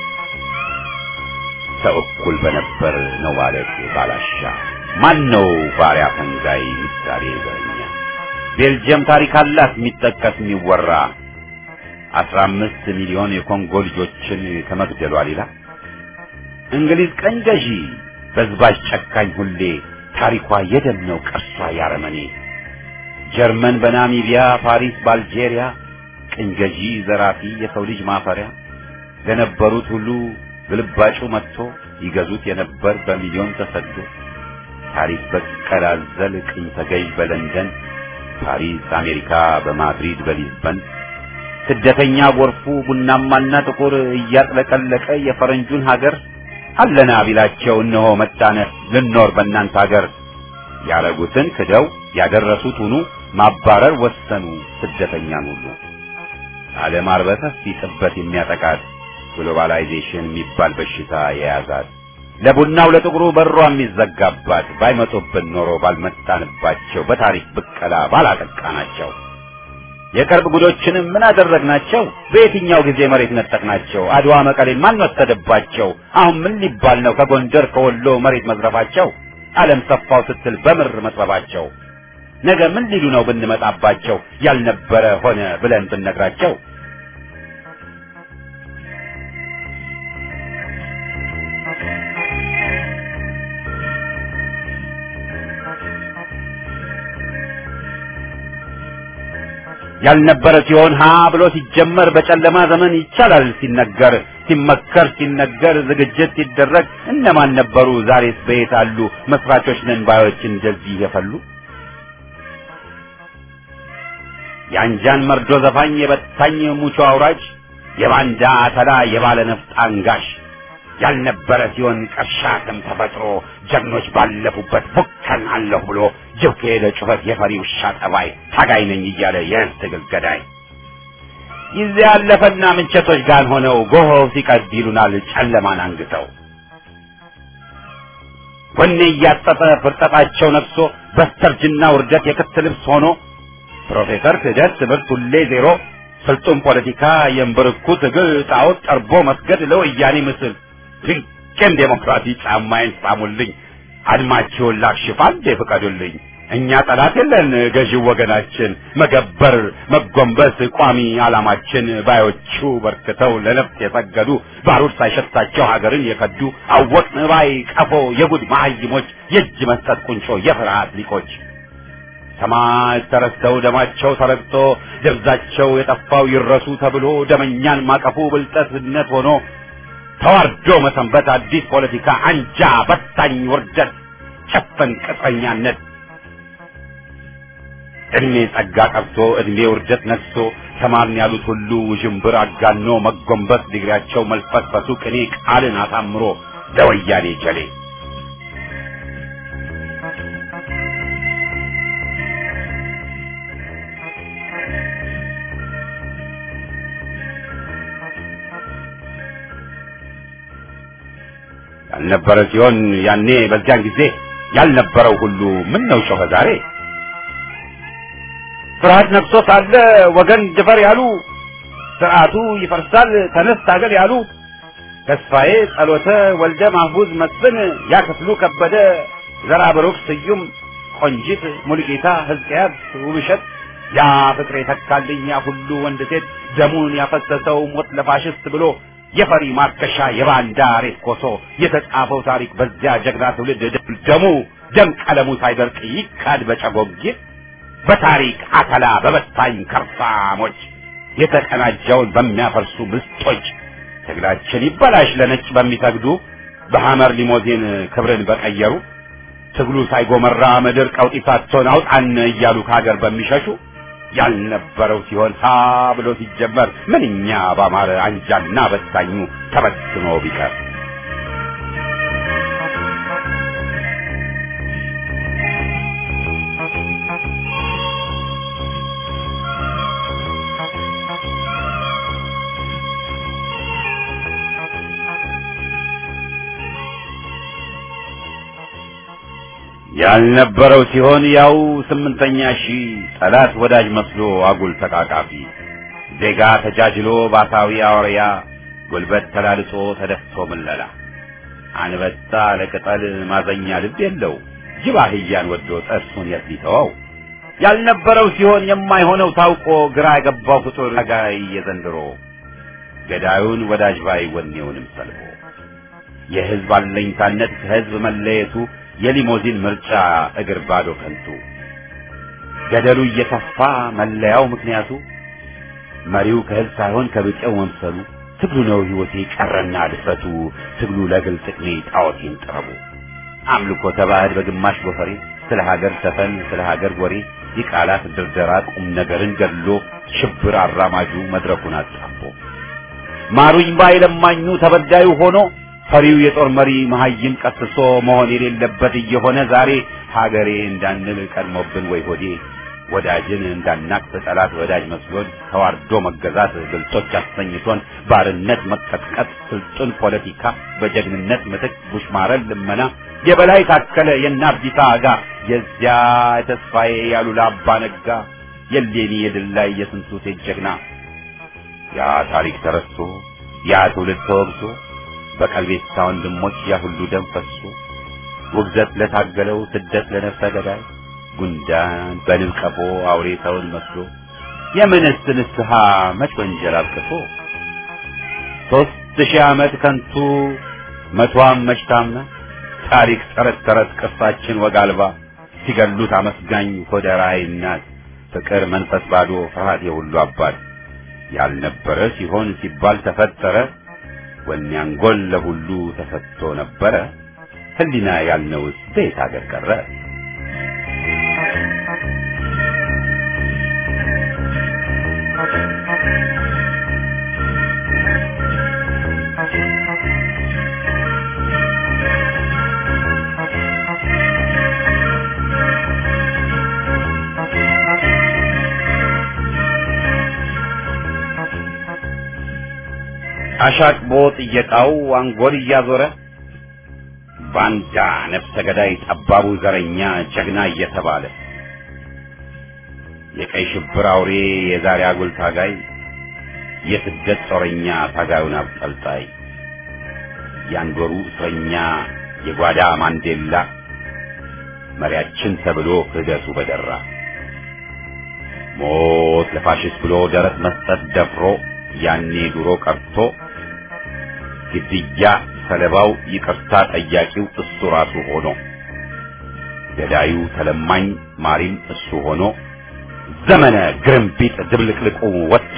ሰው እኩል በነበር ነው ማለት ባላሻ ማን ነው ባሪያ ፈንጋይ ምሳሌ ዘረኛ ቤልጅየም ታሪክ አላት የሚጠቀስ የሚወራ አስራ አምስት ሚሊዮን የኮንጎ ልጆችን ከመግደሏ ሌላ እንግሊዝ ቀኝ ገዢ በዝባዥ ጨካኝ ሁሌ ታሪኳ የደም ነው ቅርሷ ያረመኔ ጀርመን በናሚቢያ ፓሪስ በአልጄሪያ ቀኝ ገዢ ዘራፊ የሰው ልጅ ማፈሪያ ለነበሩት ሁሉ ግልባጩ መጥቶ ይገዙት የነበር በሚሊዮን ተሰዶ ታሪክ በቀላዘል ቅኝ ተገዥ በለንደን ፓሪስ አሜሪካ በማድሪድ በሊዝበን ስደተኛ ጎርፉ ቡናማና ጥቁር እያጥለቀለቀ የፈረንጁን ሀገር አለና ቢላቸው እነሆ መጣነ ልንኖር በእናንተ ሀገር ያረጉትን ክደው ያደረሱት ሁሉ ማባረር ወሰኑ ስደተኛን ሁሉ ዓለም አርበተስ ሲጥበት የሚያጠቃት ግሎባላይዜሽን የሚባል በሽታ የያዛት ለቡናው ለጥቁሩ በሯ የሚዘጋባት ባይመጡብን ኖሮ ባልመጣንባቸው በታሪክ ብቀላ ባላጠቃናቸው የቅርብ ጉዶችንም ምን አደረግናቸው በየትኛው ጊዜ መሬት ነጠቅናቸው አድዋ መቀሌን ማን ወሰደባቸው አሁን ምን ሊባል ነው ከጎንደር ከወሎ መሬት መዝረፋቸው ዓለም ሰፋው ስትል በምር መጥበባቸው ነገ ምን ሊሉ ነው ብንመጣባቸው ያልነበረ ሆነ ብለን ብንነግራቸው ያልነበረ ሲሆን ሀ ብሎ ሲጀመር በጨለማ ዘመን ይቻላል ሲነገር ሲመከር ሲነገር ዝግጅት ሲደረግ እነማን ነበሩ ዛሬስ በየት አሉ መስራቾች ነን ባዮች እንደዚህ የፈሉ ያንጃን መርዶ ዘፋኝ የበታኝ ሙቾ አውራጅ የባንዳ አተላ የባለ ነፍጥ አንጋሽ ያልነበረ ሲሆን ቀሻተም ተፈጥሮ ጀግኖች ባለፉበት ፉከን አለሁ ብሎ ጅብ ከሄደ ጩኸት የፈሪ ውሻ ጠባይ ታጋይ ነኝ እያለ የህዝብ ትግል ገዳይ ጊዜ ያለፈና ምንቸቶች ጋር ሆነው ጎሆ ሲቀድ ይሉናል ጨለማን አንግተው ወኔ እያጠጠ ፍርጠጣቸው ነፍሶ በስተርጅና ውርደት የክት ልብስ ሆኖ ፕሮፌሰር ክህደት ትምህርት ሁሌ ዜሮ ስልጡን ፖለቲካ የእምብርኩ ትግል ጣዖት ጠርቦ መስገድ ለወያኔ ምስል ድንቅም ዴሞክራሲ ጫማዬን ሳሙልኝ አድማቸውን ላክሽፍ አንዴ ፍቀዱልኝ እኛ ጠላት የለን ገዢው ወገናችን መገበር መጎንበስ ቋሚ ዓላማችን ባዮቹ በርክተው ለነፍስ የሰገዱ ባሩድ ሳይሸታቸው ሀገርን የከዱ አወቅን ባይ ቀፎ የጉድ መሀይሞች የእጅ መስጠት ቁንጮ የፍርሃት ሊቆች ሰማይ ተረስተው ደማቸው ተረግጦ ደብዛቸው የጠፋው ይረሱ ተብሎ ደመኛን ማቀፉ ብልጠትነት ሆኖ ተዋርዶ መሰንበት አዲስ ፖለቲካ አንጃ በታኝ ውርደት ጨፈን ቅጥረኛነት እድሜ ጸጋ ቀርቶ እድሜ ውርደት ነግሶ ተማርን ያሉት ሁሉ ውዥንብር አጋኖ መጎንበስ ዲግሪያቸው መልፈስፈሱ ቅኔ ቃልን አሳምሮ ለወያኔ ጀሌ ያልነበረ ሲሆን ያኔ በዚያን ጊዜ ያልነበረው ሁሉ ምን ነው ጮኸ ዛሬ ፍርሃት ነግሶ ሳለ ወገን ድፈር ያሉ ስርዓቱ ይፈርሳል ተነስ ታገል ያሉ ተስፋዬ ጸሎተ ወልደ ማህቡዝ መስፍን ያክፍሉ ከበደ ዘራ ብሩክ ስዩም ቆንጂት ሙሉጌታ ሕዝቅያስ ውብሸት ያ ፍቅሬ ተካልኝ ያ ሁሉ ወንድ ሴት ደሙን ያፈሰሰው ሞት ለፋሽስት ብሎ የፈሪ ማርከሻ የባንዳ ሬት ኮሶ የተጻፈው ታሪክ በዚያ ጀግና ትውልድ ደሙ ደም ቀለሙ ሳይደርቅ ይካድ በጨጎጊት በታሪክ አተላ በበታኝ ከርፋሞች የተቀናጀውን በሚያፈርሱ ምስጦች ትግላችን ይበላሽ ለነጭ በሚሰግዱ በሐመር ሊሞዚን ክብርን በቀየሩ ትግሉ ሳይጎመራ ምድር ቀውጢ ሳትሆን አውጣን እያሉ ከሀገር በሚሸሹ ያልነበረው ሲሆን ሀ ብሎ ሲጀመር ምንኛ ባማረ አንጃና በታኙ ተበትኖ ቢቀር ያልነበረው ሲሆን ያው ስምንተኛ ሺህ ጠላት ወዳጅ መስሎ አጉል ተቃቃፊ ዜጋ ተጃጅሎ ባሳዊ አውሪያ ጉልበት ተላልጾ ተደፍቶ ምለላ አንበጣ ለቅጠል ማዘኛ ልብ የለው ጅብ አህያን ወዶ ጥርሱን የትተው ያልነበረው ሲሆን የማይሆነው ታውቆ ግራ የገባው ፍጡር ጋይ የዘንድሮ ገዳዩን ወዳጅ ባይ ወኔውንም ሰልቦ የህዝብ አለኝታነት ከህዝብ መለየቱ የሊሞዚን ምርጫ እግር ባዶ ከንቱ ገደሉ እየተፋ መለያው ምክንያቱ መሪው ከህዝብ ሳይሆን ከብጤው መምሰሉ ትግሉ ነው ህይወቴ ቀረና ድፈቱ ትግሉ ለግል ጥቅሜ ጣዖቴን ጥረቡ አምልኮ ተባህድ በግማሽ ጎፈሬ ስለ ሀገር ተፈን ስለ ሀገር ወሬ ይቃላት ድርደራ ቁም ነገርን ገድሎ ሽብር አራማጁ መድረኩን አጣቦ ማሩኝ ባይ ለማኙ ተበዳዩ ሆኖ ፈሪው የጦር መሪ መሃይም ቀስሶ መሆን የሌለበት እየሆነ ዛሬ ሀገሬ እንዳንል ቀድሞብን ወይ ሆዴ ወዳጅን እንዳናቅ ጠላት ወዳጅ መስሎን ተዋርዶ መገዛት ግልጦች አሰኝቶን ባርነት መቀጥቀጥ ስልጡን ፖለቲካ በጀግንነት ምትክ ቡሽማረን ልመና የበላይ ታከለ የናብዲታ አጋ የዚያ ተስፋዬ ያሉላ አባ ነጋ የሌኒ የድላይ የስንቱ ጀግና ያ ታሪክ ተረስቶ ያ ትውልድ ተወግዞ በቀልቤታ ወንድሞች ያ ሁሉ ደም ፈሶ ውግዘት ለታገለው ስደት ለነፍሰ ገዳይ ጉንዳን በንብቀፎ አውሬ ሰውን መስሎ የምንስ ንስሐ መች ወንጀል አብቅቶ ሦስት ሺህ ዓመት ከንቱ መቷም መች ታምና ታሪክ ተረት ተረት ቅርሳችን ወግ አልባ ሲገሉት አመስጋኝ ሆደራይ እናት ፍቅር መንፈስ ባዶ ፍርሃት የሁሉ አባት ያልነበረ ሲሆን ሲባል ተፈጠረ ወኔ አንጎል ለሁሉ ተሰጥቶ ነበረ ህሊና ያልነውስ ቤት አገር ቀረ አሻቅቦ ጥየቃው አንጎል እያዞረ ባንዳ ነፍሰ ገዳይ ጠባቡ ዘረኛ ጀግና እየተባለ የቀይ ሽብር አውሬ የዛሬ አጉል ታጋይ የስደት ጦረኛ ታጋዩን አብጠልጣይ ያንዶሩ እስረኛ የጓዳ ማንዴላ መሪያችን ተብሎ ክህደቱ በደራ ሞት ለፋሽስት ብሎ ደረት መስጠት ደፍሮ ያኔ ድሮ ቀርቶ ግድያ ሰለባው ይቅርታ ጠያቂው እሱ ራሱ ሆኖ ገዳዩ ተለማኝ ማሪም እሱ ሆኖ ዘመነ ግርምቢጥ ድብልቅልቁ ወጥቶ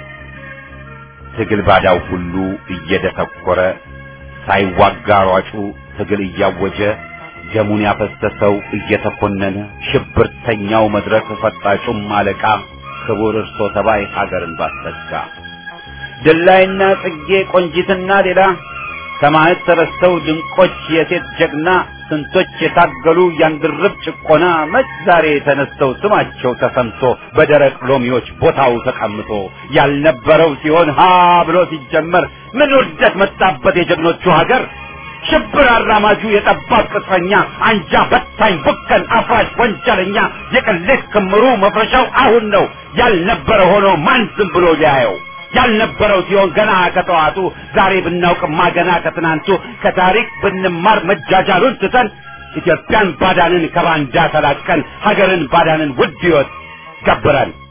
ትግል ባዳው ሁሉ እየደተኮረ ሳይዋጋ ሯጩ ትግል እያወጀ ደሙን ያፈሰሰው እየተኮነነ ሽብርተኛው መድረክ ፈጣጩም አለቃ ክቡር እርሶ ተባይ ሀገርን ባስተጋ ድላይና ጽጌ ቆንጂትና ሌላ ሰማዕት ተረስተው ድንቆች የሴት ጀግና ስንቶች የታገሉ ያንድርብ ጭቆና መች ዛሬ ተነስተው ስማቸው ተሰምቶ በደረቅ ሎሚዎች ቦታው ተቀምጦ ያልነበረው ሲሆን ሀ ብሎ ሲጀመር ምን ውርደት መጣበት የጀግኖቹ ሀገር ሽብር አራማጁ የጠባብ ቅጥረኛ አንጃ በታኝ ቡከን አፍራሽ ወንጀለኛ የቅሌት ክምሩ መፍረሻው አሁን ነው ያልነበረ ሆኖ ማን ዝም ብሎ ሊያየው ያልነበረው ሲሆን ገና ከጠዋቱ ዛሬ ብናውቅማ ገና ከትናንቱ ከታሪክ ብንማር መጃጃሉን ትተን ኢትዮጵያን ባዳንን ከባንዳ ተላቀን ሀገርን ባዳንን ውድ ሕይወት ገብረን